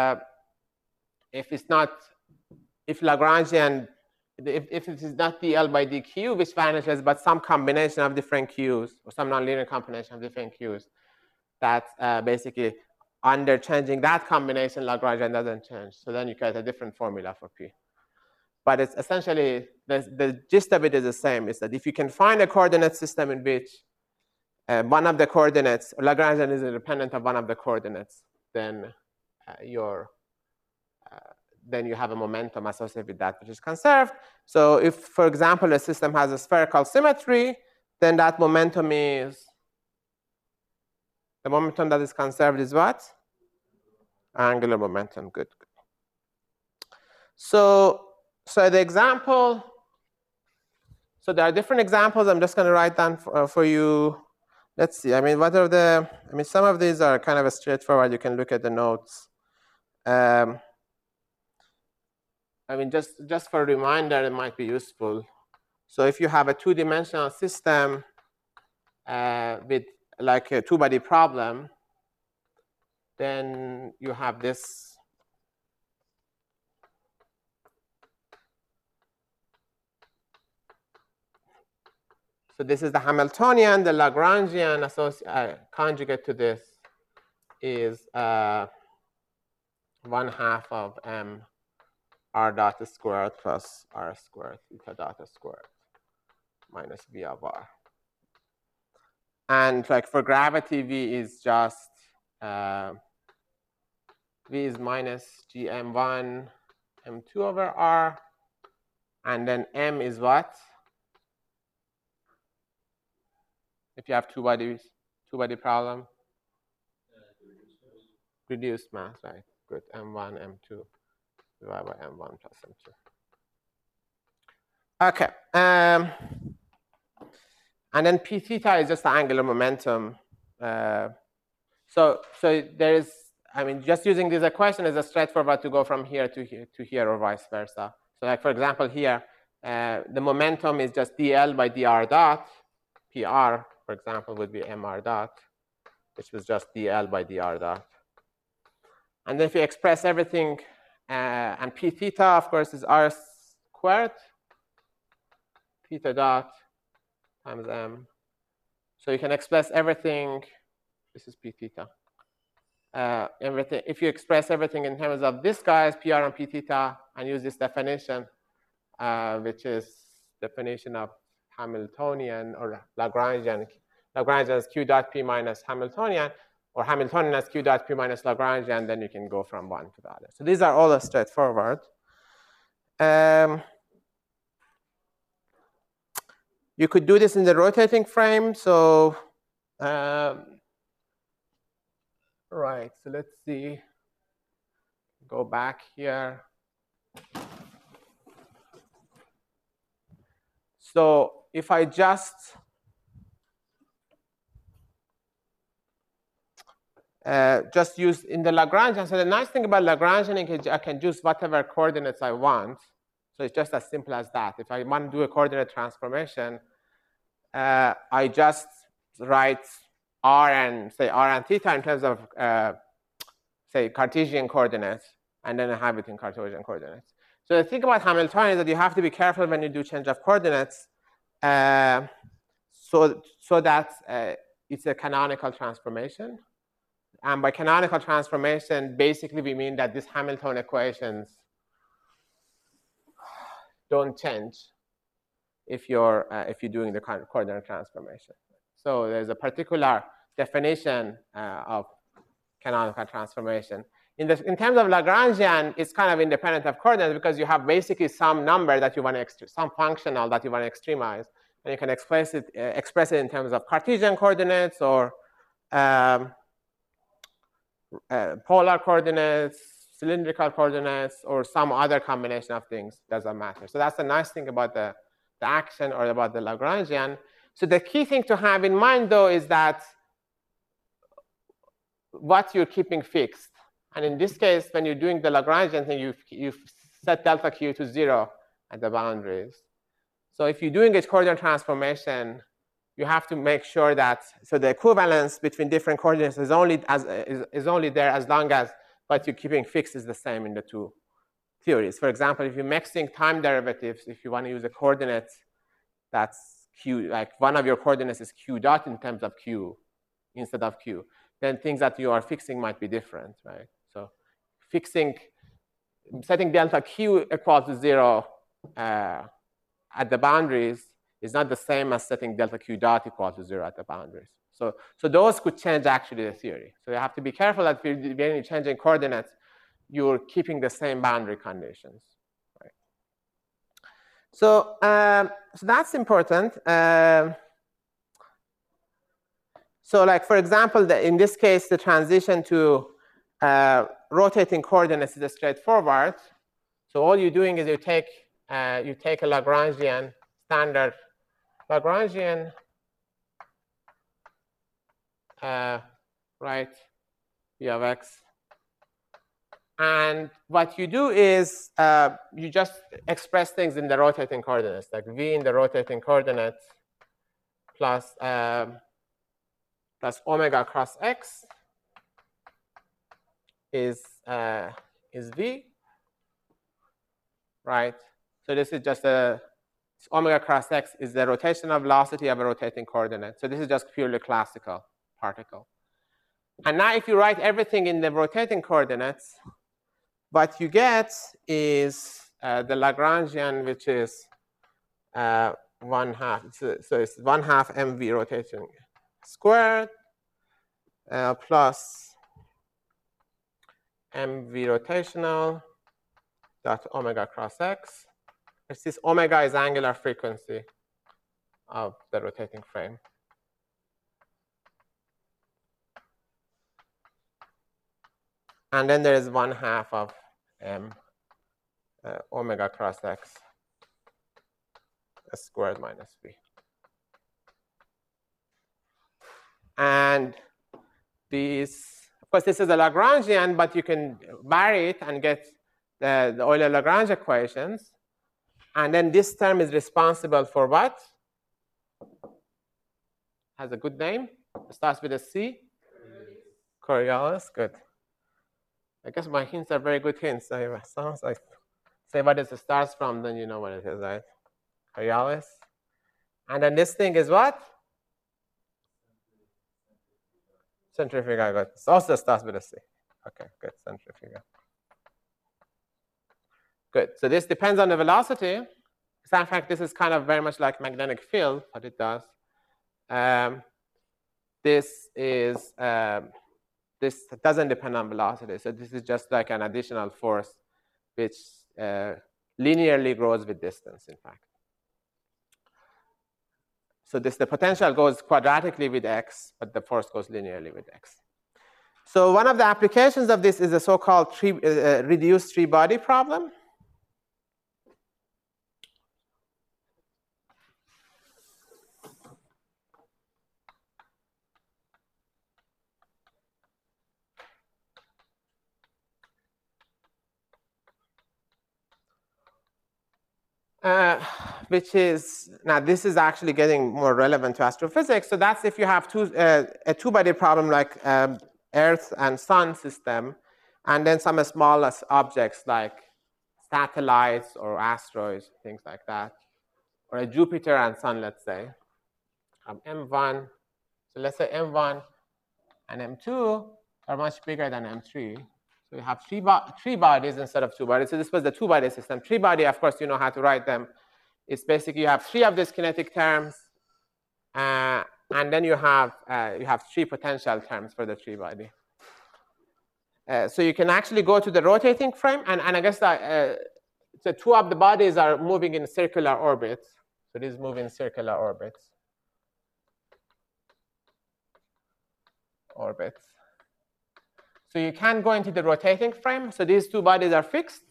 A: it's not, if Lagrangian, if it is not dl by dq, which vanishes, but some combination of different q's, or some nonlinear combination of different q's, that's basically under changing that combination, Lagrangian doesn't change. So then you get a different formula for P. But it's essentially, the gist of it is the same, is that if you can find a coordinate system in which one of the coordinates, Lagrangian is independent of one of the coordinates, then then you have a momentum associated with that, which is conserved. So if, for example, a system has a spherical symmetry, then that momentum is, the momentum that is conserved is what? Angular momentum, good. So the example, so there are different examples. I'm just going to write down for you. Let's see. I mean, what are the, I mean, some of these are kind of straightforward. You can look at the notes. I mean, just for a reminder, it might be useful. So if you have a two-dimensional system with like a two-body problem, then you have this. So this is the Hamiltonian. The Lagrangian conjugate to this is 1/2 of m r dot squared plus r squared theta dot squared minus v of r. And like for gravity, v is just v is minus gm1 m2 over r, and then m is what? If you have two-body problem, reduced mass, right? Good, m1, m2 divided by m1 plus m2. Okay, and then p theta is just the angular momentum. So there is, I mean, just using this equation is a straightforward to go from here to here or vice versa. So like for example here, the momentum is just dl by dr dot. PR, for example, would be mr dot, which was just dl by dr dot. And then if you express everything, and p theta, of course, is r squared theta dot times m. So you can express everything. This is p theta. Everything. If you express everything in terms of this guy's PR and p theta, and use this definition, which is definition of Hamiltonian or Lagrangian. Lagrangian is q dot p minus Hamiltonian, or Hamiltonian as q dot p minus Lagrangian, then you can go from one to the other. So these are all straightforward. You could do this in the rotating frame. So, right, so let's see. Go back here. So if I just use in the Lagrangian, so the nice thing about Lagrangian is I can use whatever coordinates I want. So it's just as simple as that. If I want to do a coordinate transformation, I just write r and theta in terms of say Cartesian coordinates, and then I have it in Cartesian coordinates. So the thing about Hamiltonian is that you have to be careful when you do change of coordinates, so that it's a canonical transformation. And by canonical transformation, basically we mean that these Hamilton equations don't change if you're doing the coordinate transformation. So there's a particular definition of canonical transformation. In terms of Lagrangian, it's kind of independent of coordinates because you have basically some number that you want to some functional that you want to extremize, and you can express it in terms of Cartesian coordinates or polar coordinates, cylindrical coordinates, or some other combination of things. Doesn't matter. So that's the nice thing about the action or about the Lagrangian. So the key thing to have in mind, though, is that what you're keeping fixed. And in this case, when you're doing the Lagrangian thing, you've set delta Q to 0 at the boundaries. So if you're doing a coordinate transformation, you have to make sure that, so the equivalence between different coordinates is only there as long as what you're keeping fixed is the same in the two theories. For example, if you're mixing time derivatives, if you want to use a coordinate that's Q, like one of your coordinates is Q dot in terms of Q instead of Q, then things that you are fixing might be different, right? So setting delta Q equal to 0 at the boundaries is not the same as setting delta Q dot equal to 0 at the boundaries. So those could change actually the theory. So you have to be careful that when you're changing coordinates, you're keeping the same boundary conditions, right? So that's important. So like, for example, in this case, the transition to rotating coordinates is straightforward. So all you're doing is you take a Lagrangian, standard Lagrangian, right, V of x, And what you do is you just express things in the rotating coordinates, like v in the rotating coordinates plus omega cross x is v, right? So this is just omega cross x is the rotational velocity of a rotating coordinate. So this is just purely classical particle. And now if you write everything in the rotating coordinates, what you get is the Lagrangian, which is 1/2. So it's 1/2 mv rotation squared plus mv rotational dot omega cross x. This omega is angular frequency of the rotating frame. And then there is 1/2 of m omega cross x squared minus v. And these, of course, this is a Lagrangian, but you can vary it and get the Euler-Lagrange equations. And then this term is responsible for what? Has a good name. It starts with a C. Coriolis. Good. I guess my hints are very good hints. Sounds like, say what it starts from, then you know what it is, right? Coriolis. And then this thing is what? Centrifugal. Good. It also starts with a C. Okay, good. Centrifugal. Good. So this depends on the velocity. So in fact, this is kind of very much like magnetic field, what it does. This doesn't depend on velocity. So this is just like an additional force which linearly grows with distance, in fact. So the potential goes quadratically with x, but the force goes linearly with x. So one of the applications of this is a so-called reduced three-body problem. Which is, now this is actually getting more relevant to astrophysics. So that's if you have a two-body problem like Earth and Sun system, and then some small objects like satellites or asteroids, things like that, or a Jupiter and Sun, let's say, M1. So let's say M1 and M2 are much bigger than M3. So you have three bodies instead of two bodies. So this was the two-body system. Three-body, of course, you know how to write them. It's basically you have three of these kinetic terms, and then you have three potential terms for the three-body. So you can actually go to the rotating frame, and I guess that so two of the bodies are moving in circular orbits. So these move in circular orbits. So you can go into the rotating frame. So these two bodies are fixed.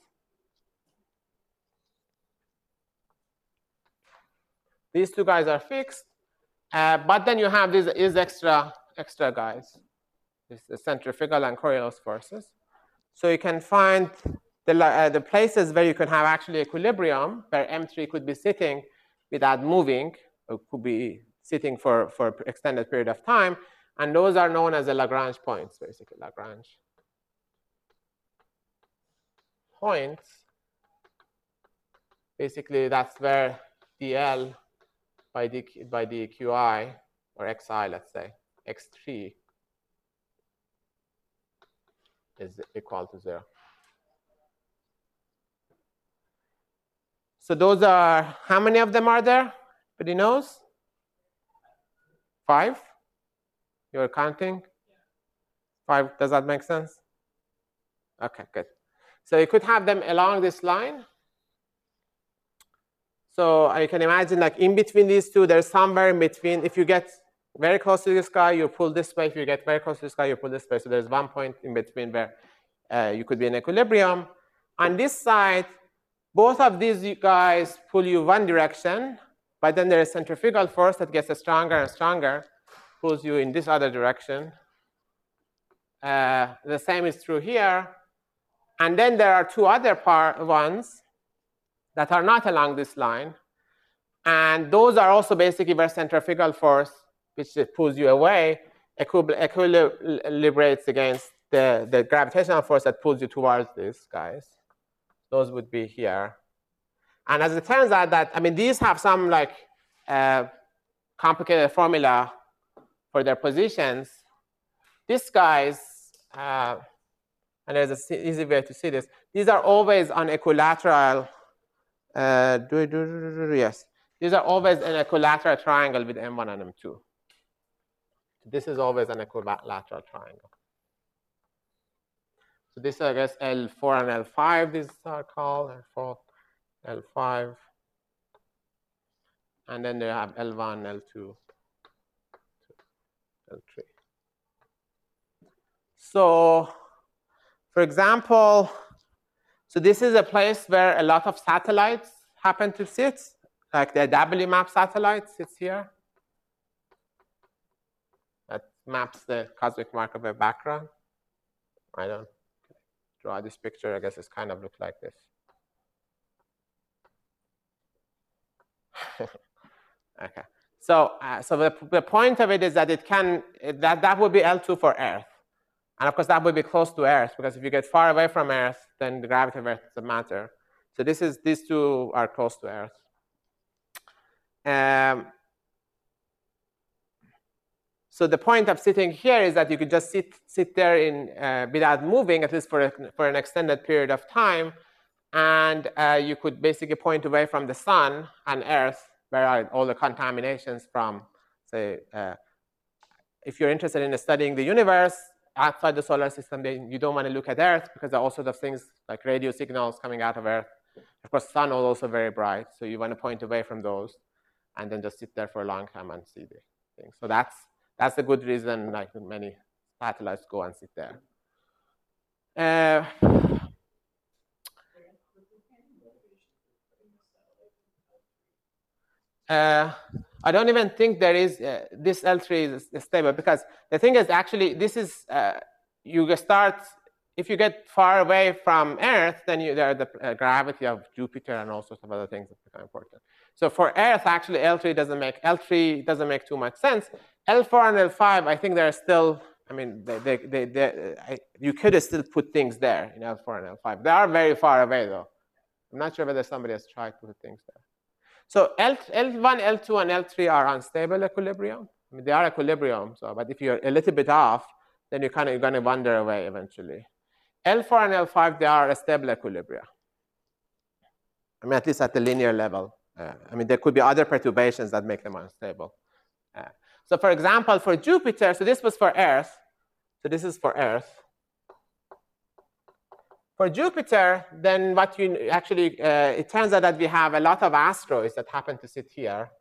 A: These two guys are fixed. But then you have these extra guys. This is the centrifugal and Coriolis forces. So you can find the places where you can have actually equilibrium, where M3 could be sitting without moving, or could be sitting for an extended period of time. And those are known as the Lagrange points, basically, Lagrange points. Basically, that's where dl by dqi, or xi, let's say, x3 is equal to 0. So those are, how many of them are there? Anybody knows? 5? You're counting? 5, does that make sense? Okay, good. So you could have them along this line. So you can imagine like in between these two, there's somewhere in between. If you get very close to the sky, you pull this way. If you get very close to the sky, you pull this way. So there's one point in between where you could be in equilibrium. On this side, both of these guys pull you one direction, but then there is centrifugal force that gets stronger and stronger, pulls you in this other direction. The same is true here. And then there are two other ones that are not along this line. And those are also basically where centrifugal force, which pulls you away, equilibrates against the gravitational force that pulls you towards these guys. Those would be here. And as it turns out that, I mean, these have some like complicated formula for their positions. These guys, and there's an easy way to see this, these are always on equilateral, yes. These are always an equilateral triangle with M1 and M2. This is always an equilateral triangle. So this, I guess, L4 and L5, these are called L4, L5. And then they have L1, L2, L3. So, for example, so this is a place where a lot of satellites happen to sit, like the WMAP satellite sits here. That maps the cosmic microwave background. I don't draw this picture. I guess it's kind of looks like this. Okay. So, the point of it is that it can that would be L2 for Earth, and of course that would be close to Earth, because if you get far away from Earth, then the gravity of Earth doesn't matter. So these two are close to Earth. So the point of sitting here is that you could just sit there without moving, at least for an extended period of time, and you could basically point away from the sun and Earth, where are all the contaminations from, say, if you're interested in studying the universe outside the solar system, then you don't want to look at Earth, because there are all sorts of things like radio signals coming out of Earth. Of course, the sun is also very bright, so you want to point away from those and then just sit there for a long time and see the thing. So that's a good reason, like many satellites go and sit there. I don't even think there is this L3 is stable, because the thing is actually this is you start, if you get far away from Earth, then there are the gravity of Jupiter and all sorts of other things that become important. So for Earth, actually L3 doesn't make too much sense. L4 and L5, I think they're still, I mean, you could still put things there in L4 and L5. They are very far away though. I'm not sure whether somebody has tried to put things there. So L1, L2, and L3 are unstable equilibrium. I mean, they are equilibrium, so, but if you're a little bit off, then you're going to wander away eventually. L4 and L5, they are a stable equilibria. I mean, at least at the linear level. I mean, there could be other perturbations that make them unstable. So for example, for Jupiter, so this was for Earth. So this is for Earth. For Jupiter, then what you actually, it turns out that we have a lot of asteroids that happen to sit here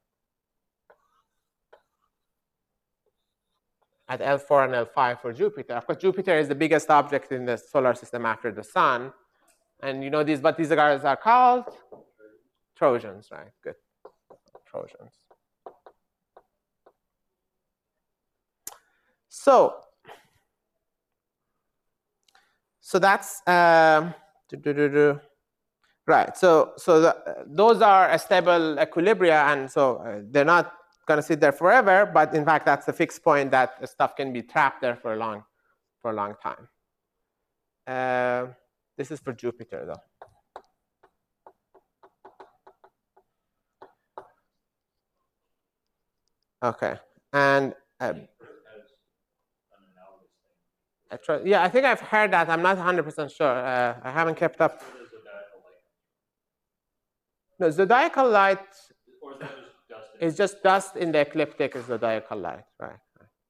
A: at L4 and L5 for Jupiter. Of course, Jupiter is the biggest object in the solar system after the sun. And you know what these guys are called? Trojans, right? Good. Trojans. So that's right. So those are a stable equilibria, and so they're not going to sit there forever. But in fact, that's a fixed point that stuff can be trapped there for a long time. This is for Jupiter, though. Okay, and yeah, I think I've heard that. I'm not 100% sure. I haven't kept up. No, zodiacal light is just dust in the ecliptic is zodiacal light, right?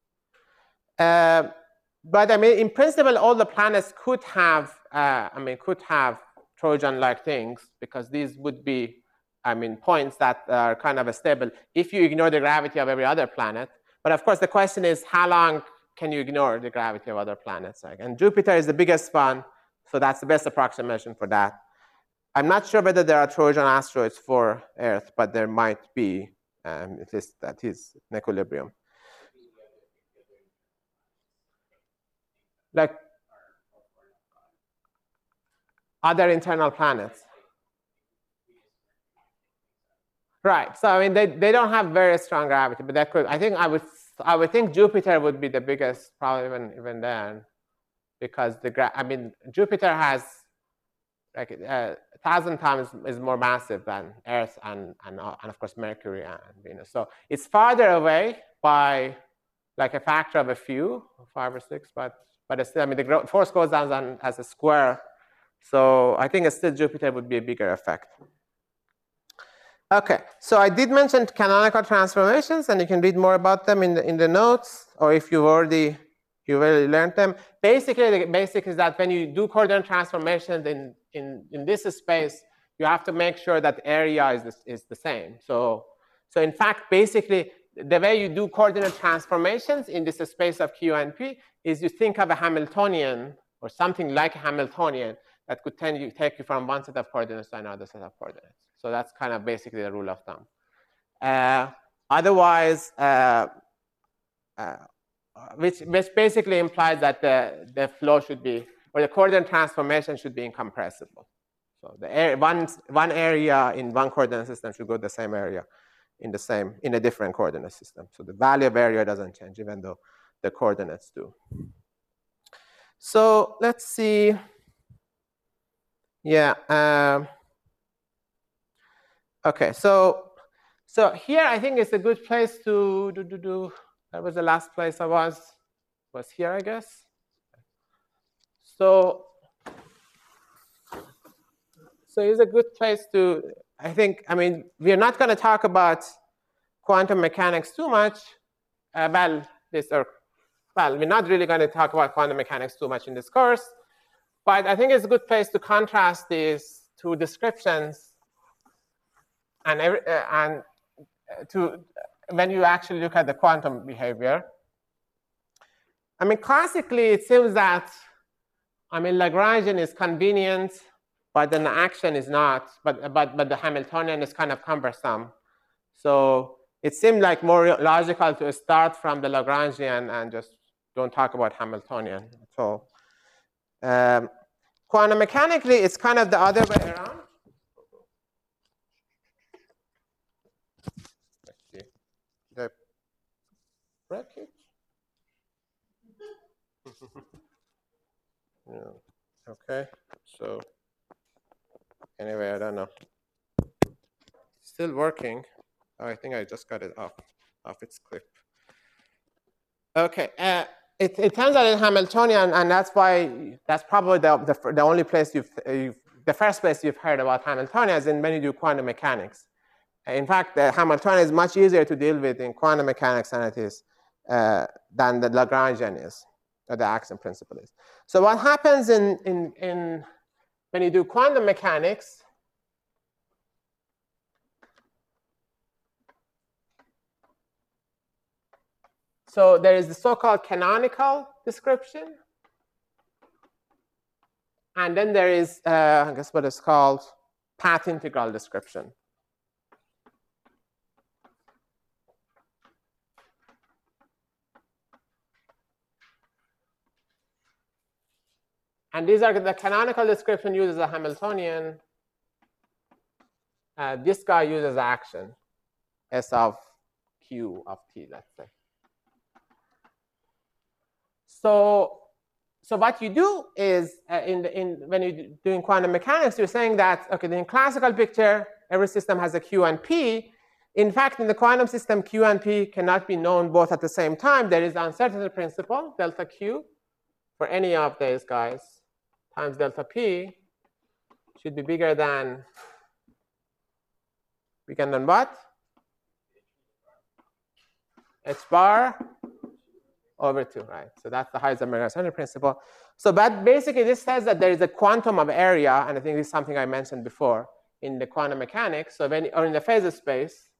A: But I mean, in principle, all the planets could have, could have Trojan-like things, because these would be, points that are kind of stable if you ignore the gravity of every other planet. But of course, the question is, how long can you ignore the gravity of other planets? And Jupiter is the biggest one, so that's the best approximation for that. I'm not sure whether there are Trojan asteroids for Earth, but there might be, at least that is in equilibrium. Like, other internal planets. Right. So I mean, they don't have very strong gravity, but that could. I would think Jupiter would be the biggest, probably even then, because Jupiter has like 1,000 times is more massive than Earth and of course Mercury and Venus. So it's farther away by like a factor of a few, 5 or 6, but it's still, I mean, the force goes down as a square. So I think still Jupiter would be a bigger effect. Okay, so I did mention canonical transformations, and you can read more about them in the notes, or if you already learned them. Basically, the basic is that when you do coordinate transformations in this space, you have to make sure that the area is the same. So in fact, basically, the way you do coordinate transformations in this space of Q and P is you think of a Hamiltonian or something like a Hamiltonian that could take you from one set of coordinates to another set of coordinates. So that's kind of basically the rule of thumb. Otherwise, which basically implies that the flow should be, or the coordinate transformation should be incompressible. So the one area in one coordinate system should go the same area in a different coordinate system. So the value of area doesn't change, even though the coordinates do. So let's see. Yeah. Okay. So here I think it's a good place to do. That was the last place I was here, I guess. So it's a good place to, I think, I mean, we're not going to talk about quantum mechanics too much. We're not really going to talk about quantum mechanics too much in this course. But I think it's a good place to contrast these two descriptions and to when you actually look at the quantum behavior. I mean, classically, it seems that, I mean, Lagrangian is convenient, but then the action is not. But the Hamiltonian is kind of cumbersome. So it seemed like more logical to start from the Lagrangian and just don't talk about Hamiltonian at all. Quantum mechanically, it's kind of the other way around. Let's see. Did I break it? No. Okay. So anyway, I don't know. Still working. Oh, I think I just got it off its clip. Okay. It turns out in Hamiltonian, and that's probably the only place the first place you've heard about Hamiltonian is when you do quantum mechanics. In fact, the Hamiltonian is much easier to deal with in quantum mechanics than it is than the Lagrangian is, or the axiom principle is. So what happens in when you do quantum mechanics? So there is the so-called canonical description. And then there is, I guess what is called path integral description. And these are the canonical description uses a Hamiltonian. This guy uses action, S of Q of T, let's say. So what you do is when you're doing quantum mechanics, you're saying that, okay, in classical picture, every system has a Q and P. In fact, in the quantum system, Q and P cannot be known both at the same time. There is uncertainty principle, delta Q, for any of these guys, times delta P should be bigger than what? H bar over 2, right? So that's the Heisenberg uncertainty principle. So but basically, this says that there is a quantum of area, and I think this is something I mentioned before in the quantum mechanics. So or in the phase space,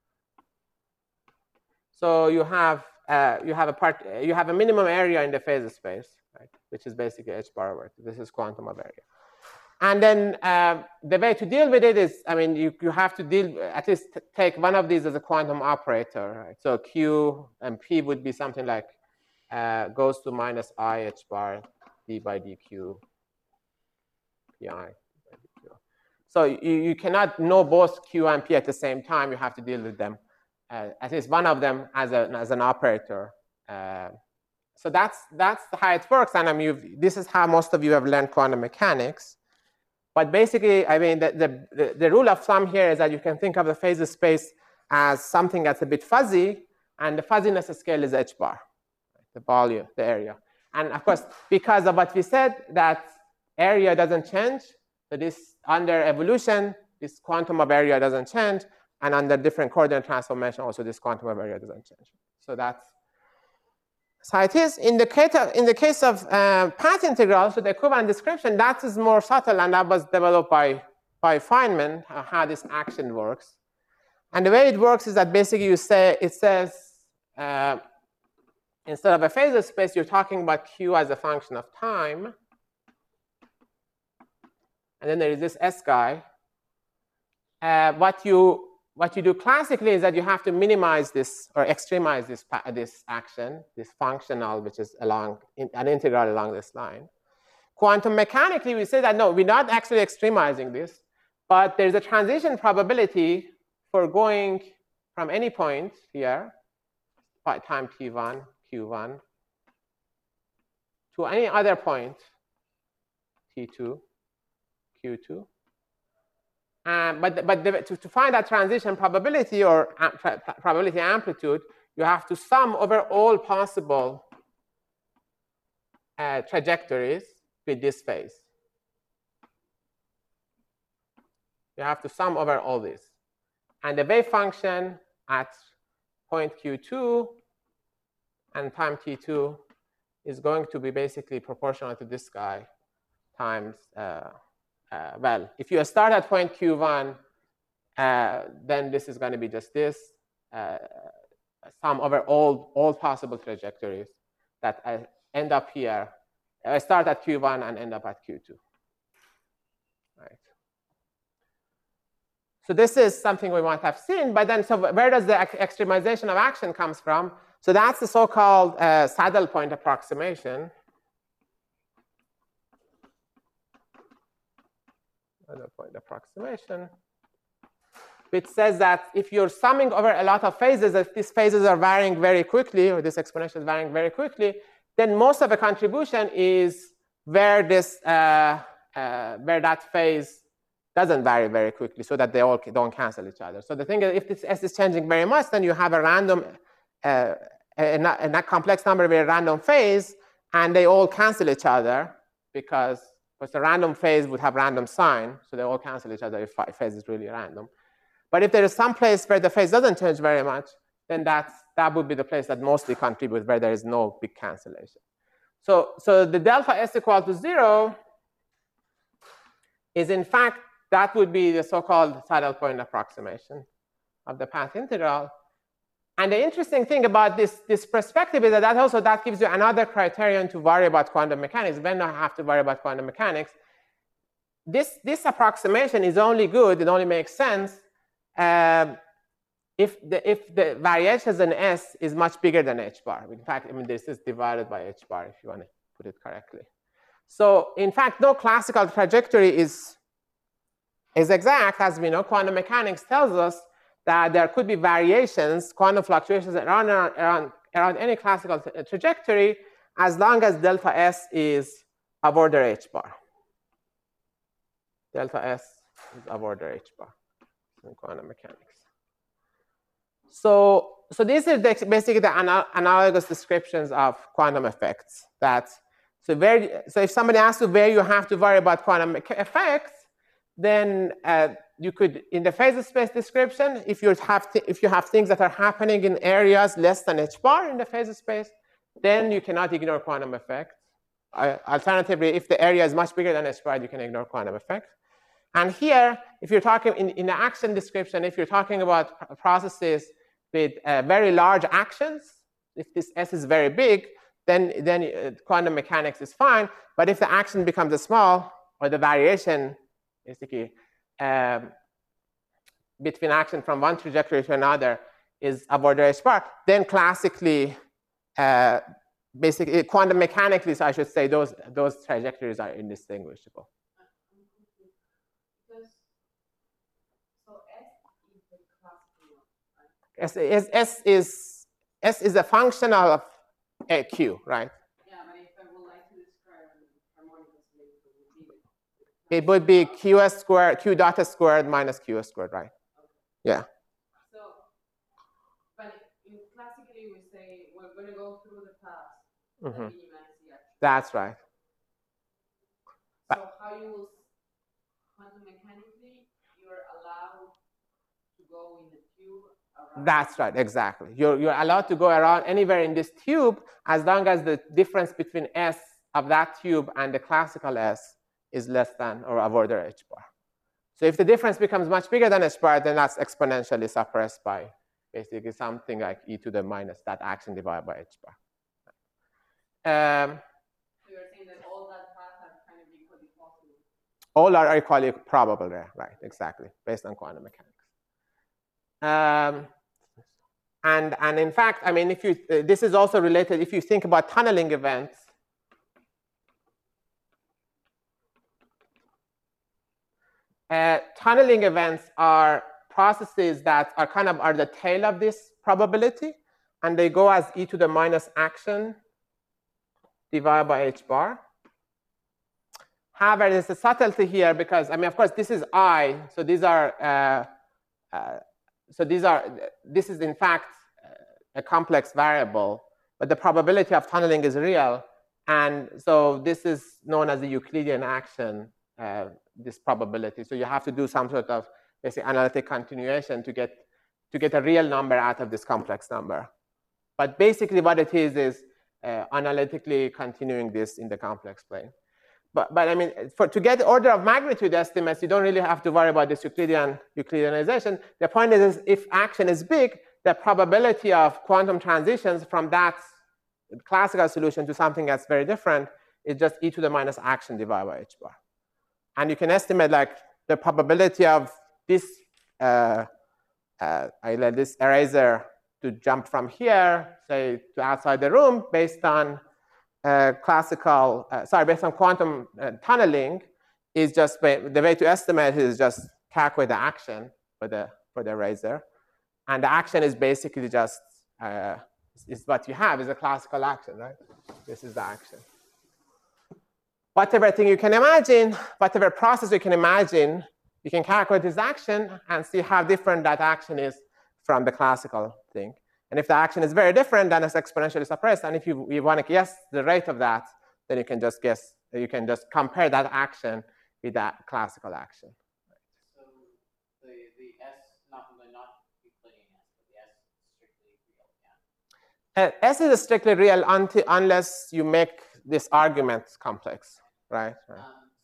A: so you have a minimum area in the phase space, right? Which is basically H bar over 2. This is quantum of area. And then the way to deal with it is, I mean, you have to at least take one of these as a quantum operator, right? So Q and P would be something like goes to minus I H bar d by dq pi. So you cannot know both q and p at the same time. You have to deal with them, at least one of them as an operator. So that's how it works. And this is how most of you have learned quantum mechanics. But basically, I mean, the rule of thumb here is that you can think of the phase space as something that's a bit fuzzy, and the fuzziness scale is h bar, the volume, the area. And of course, because of what we said, that area doesn't change. So this, under evolution, this quantum of area doesn't change. And under different coordinate transformation, also this quantum of area doesn't change. So that's how it is. In the case of path integral, so the equivalent description, that is more subtle, and that was developed by Feynman, how this action works. And the way it works is that basically it says, instead of a phasor space, you're talking about q as a function of time. And then there is this S guy. What you do classically is that you have to minimize this or extremize this action, this functional, which is along an integral along this line. Quantum mechanically, we say that no, we're not actually extremizing this, but there's a transition probability for going from any point here, time t1, q1, to any other point, t2, q2. But to find that transition probability or probability amplitude, you have to sum over all possible trajectories with this phase. You have to sum over all this. And the wave function at point q2 and time t2 is going to be basically proportional to this guy times, well, if you start at point q1, then this is going to be just this, sum over all possible trajectories that end up here. I start at q1 and end up at q2. Right. So this is something we might have seen, but then, so where does the extremization of action comes from? So that's the so-called saddle point approximation. Saddle point approximation, which says that if you're summing over a lot of phases, if these phases are varying very quickly, or this exponential is varying very quickly, then most of the contribution is where this where that phase doesn't vary very quickly, so that they all don't cancel each other. So the thing is, if this S is changing very much, then you have a random, a complex number with a random phase, and they all cancel each other because the random phase would have random sign, so they all cancel each other if phase is really random. But if there is some place where the phase doesn't change very much, then that would be the place that mostly contributes, where there is no big cancellation. So the delta S equal to 0 is, in fact, that would be the so-called saddle point approximation of the path integral. And the interesting thing about this perspective is that that gives you another criterion to worry about quantum mechanics. When I have to worry about quantum mechanics, this approximation is only good, it only makes sense if the variations in S is much bigger than h bar. In fact, I mean, this is divided by h bar, if you want to put it correctly. So in fact, no classical trajectory is exact. As we know, quantum mechanics tells us that there could be variations, quantum fluctuations around any classical trajectory, as long as delta S is of order h bar. Delta S is of order h bar in quantum mechanics. So these are basically the analogous descriptions of quantum effects. So if somebody asks you where you have to worry about quantum effects, then you could, in the phase space description, if you have things that are happening in areas less than h bar in the phase space, then you cannot ignore quantum effects. Alternatively, if the area is much bigger than h bar, you can ignore quantum effects. And here, if you're talking in the action description, if you're talking about processes with very large actions, if this S is very big, then quantum mechanics is fine. But if the action becomes small, or the variation basically between action from one trajectory to another is of order h bar, then classically, basically quantum mechanically, so I should say, those trajectories are indistinguishable. S is a function of a Q, right?
B: Yeah, but if I would like to describe harmonic oscillator,
A: it would be QS squared, Q dot squared minus QS squared, right?
B: Okay.
A: Yeah.
B: So, but classically we say we're going to go through the path that minimizes the action.
A: That's right.
B: So how you will, quantum mechanically, you're allowed to go in the tube around.
A: That's right, exactly. You're allowed to go around anywhere in this tube as long as the difference between S of that tube and the classical S is less than or avoid h bar. So if the difference becomes much bigger than h bar, then that's exponentially suppressed by basically something like e to the minus that action divided by h bar.
B: So you're saying that all that paths are kind of equally possible?
A: All are equally probable there, right, exactly, based on quantum mechanics. And in fact, I mean, if you, this is also related, if you think about tunneling events, tunneling events are processes that are kind of are the tail of this probability, and they go as e to the minus action divided by h bar. However, there's a subtlety here because, I mean, of course, this is I, so these are, this is in fact a complex variable, but the probability of tunneling is real, and so this is known as the Euclidean action, this probability. So you have to do some sort of basic analytic continuation to get a real number out of this complex number. But basically what it is analytically continuing this in the complex plane. But I mean, to get order of magnitude estimates, you don't really have to worry about this Euclideanization. The point is if action is big, the probability of quantum transitions from that classical solution to something that's very different is just e to the minus action divided by h bar. And you can estimate like the probability of this, I let this eraser to jump from here, say, to outside the room based on based on quantum tunneling is just, the way to estimate it is just calculate the action for the eraser. And the action is basically just, is what you have is a classical action, right? This is the action. Whatever thing you can imagine, whatever process you can imagine, you can calculate this action and see how different that action is from the classical thing. And if the action is very different, then it's exponentially suppressed. And if you want to guess the rate of that, then you can just guess, you can just compare that action with that classical action.
C: So the S, not Euclidean S, but the S is strictly real, yeah?
A: S is strictly real unless you make this argument complex, right?
C: So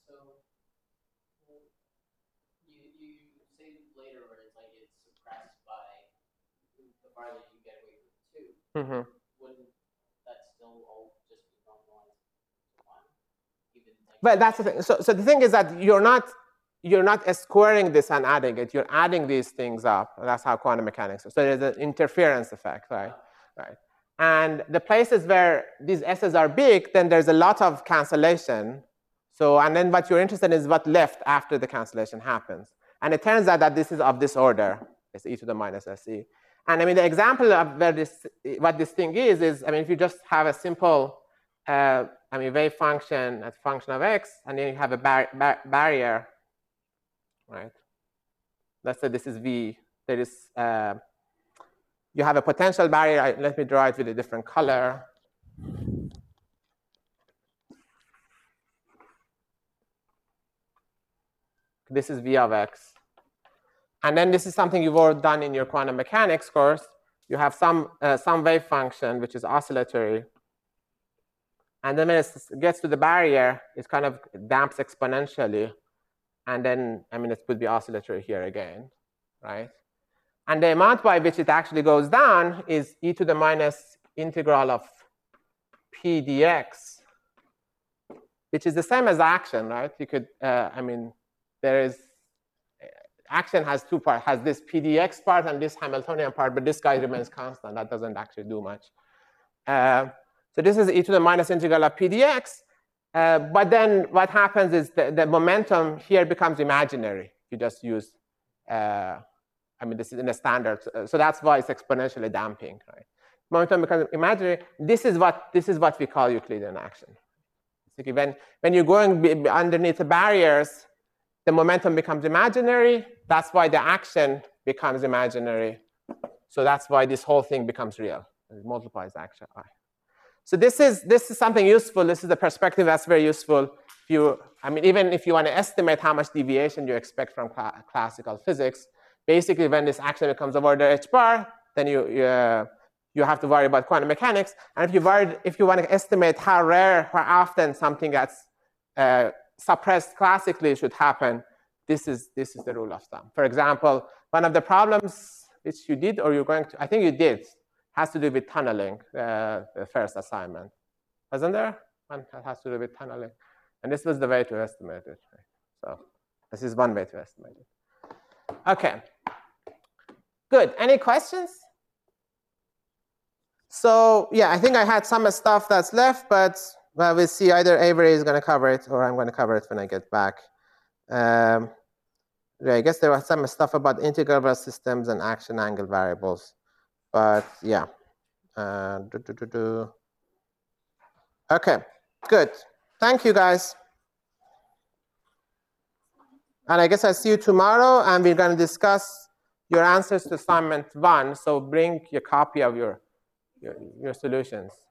C: you say later where it's like it's suppressed by the farther you get away from the two. Wouldn't that still all just be normalized to one?
A: Well, that's the thing. So the thing is that you're not squaring this and adding it. You're adding these things up. And that's how quantum mechanics is. So there's an interference effect, right? Right. And the places where these S's are big, then there's a lot of cancellation. So, and then what you're interested in is what left after the cancellation happens. And it turns out that this is of this order. It's e to the minus SE. And I mean, the example of where what this thing is, I mean, if you just have a simple, wave function as a function of x, and then you have a barrier, right? Let's say this is V. There is, you have a potential barrier. Let me draw it with a different color. This is V of x. And then this is something you've already done in your quantum mechanics course. You have some wave function, which is oscillatory. And then when it gets to the barrier, it kind of damps exponentially. And then, I mean, it would be oscillatory here again, right? And the amount by which it actually goes down is e to the minus integral of p dx, which is the same as action, right? You could, there is, action has two parts, has this p dx part and this Hamiltonian part, but this guy remains constant. That doesn't actually do much. So this is e to the minus integral of p dx. But then what happens is the momentum here becomes imaginary. You just use I mean, this is in a standard, so that's why it's exponentially damping, right? Momentum becomes imaginary. This is what we call Euclidean action. When you're going underneath the barriers, the momentum becomes imaginary. That's why the action becomes imaginary. So that's why this whole thing becomes real. It multiplies action. So this is something useful. This is the perspective that's very useful. Even if you want to estimate how much deviation you expect from classical physics, basically when this action becomes over the h bar, then you have to worry about quantum mechanics. And if you want to estimate how rare, how often something that's suppressed classically should happen, this is the rule of thumb. For example, one of the problems which you did, or you're going to, I think you did, has to do with tunneling, the first assignment. Wasn't there? One that has to do with tunneling. And this was the way to estimate it. So this is one way to estimate it. OK. Good. Any questions? So yeah, I think I had some stuff that's left, but well, we'll see. Either Avery is going to cover it, or I'm going to cover it when I get back. Yeah, I guess there was some stuff about integrable systems and action angle variables, but yeah. OK, good. Thank you, guys. And I guess I'll see you tomorrow, and we're going to discuss your answers to assignment 1. So bring your copy of your solutions.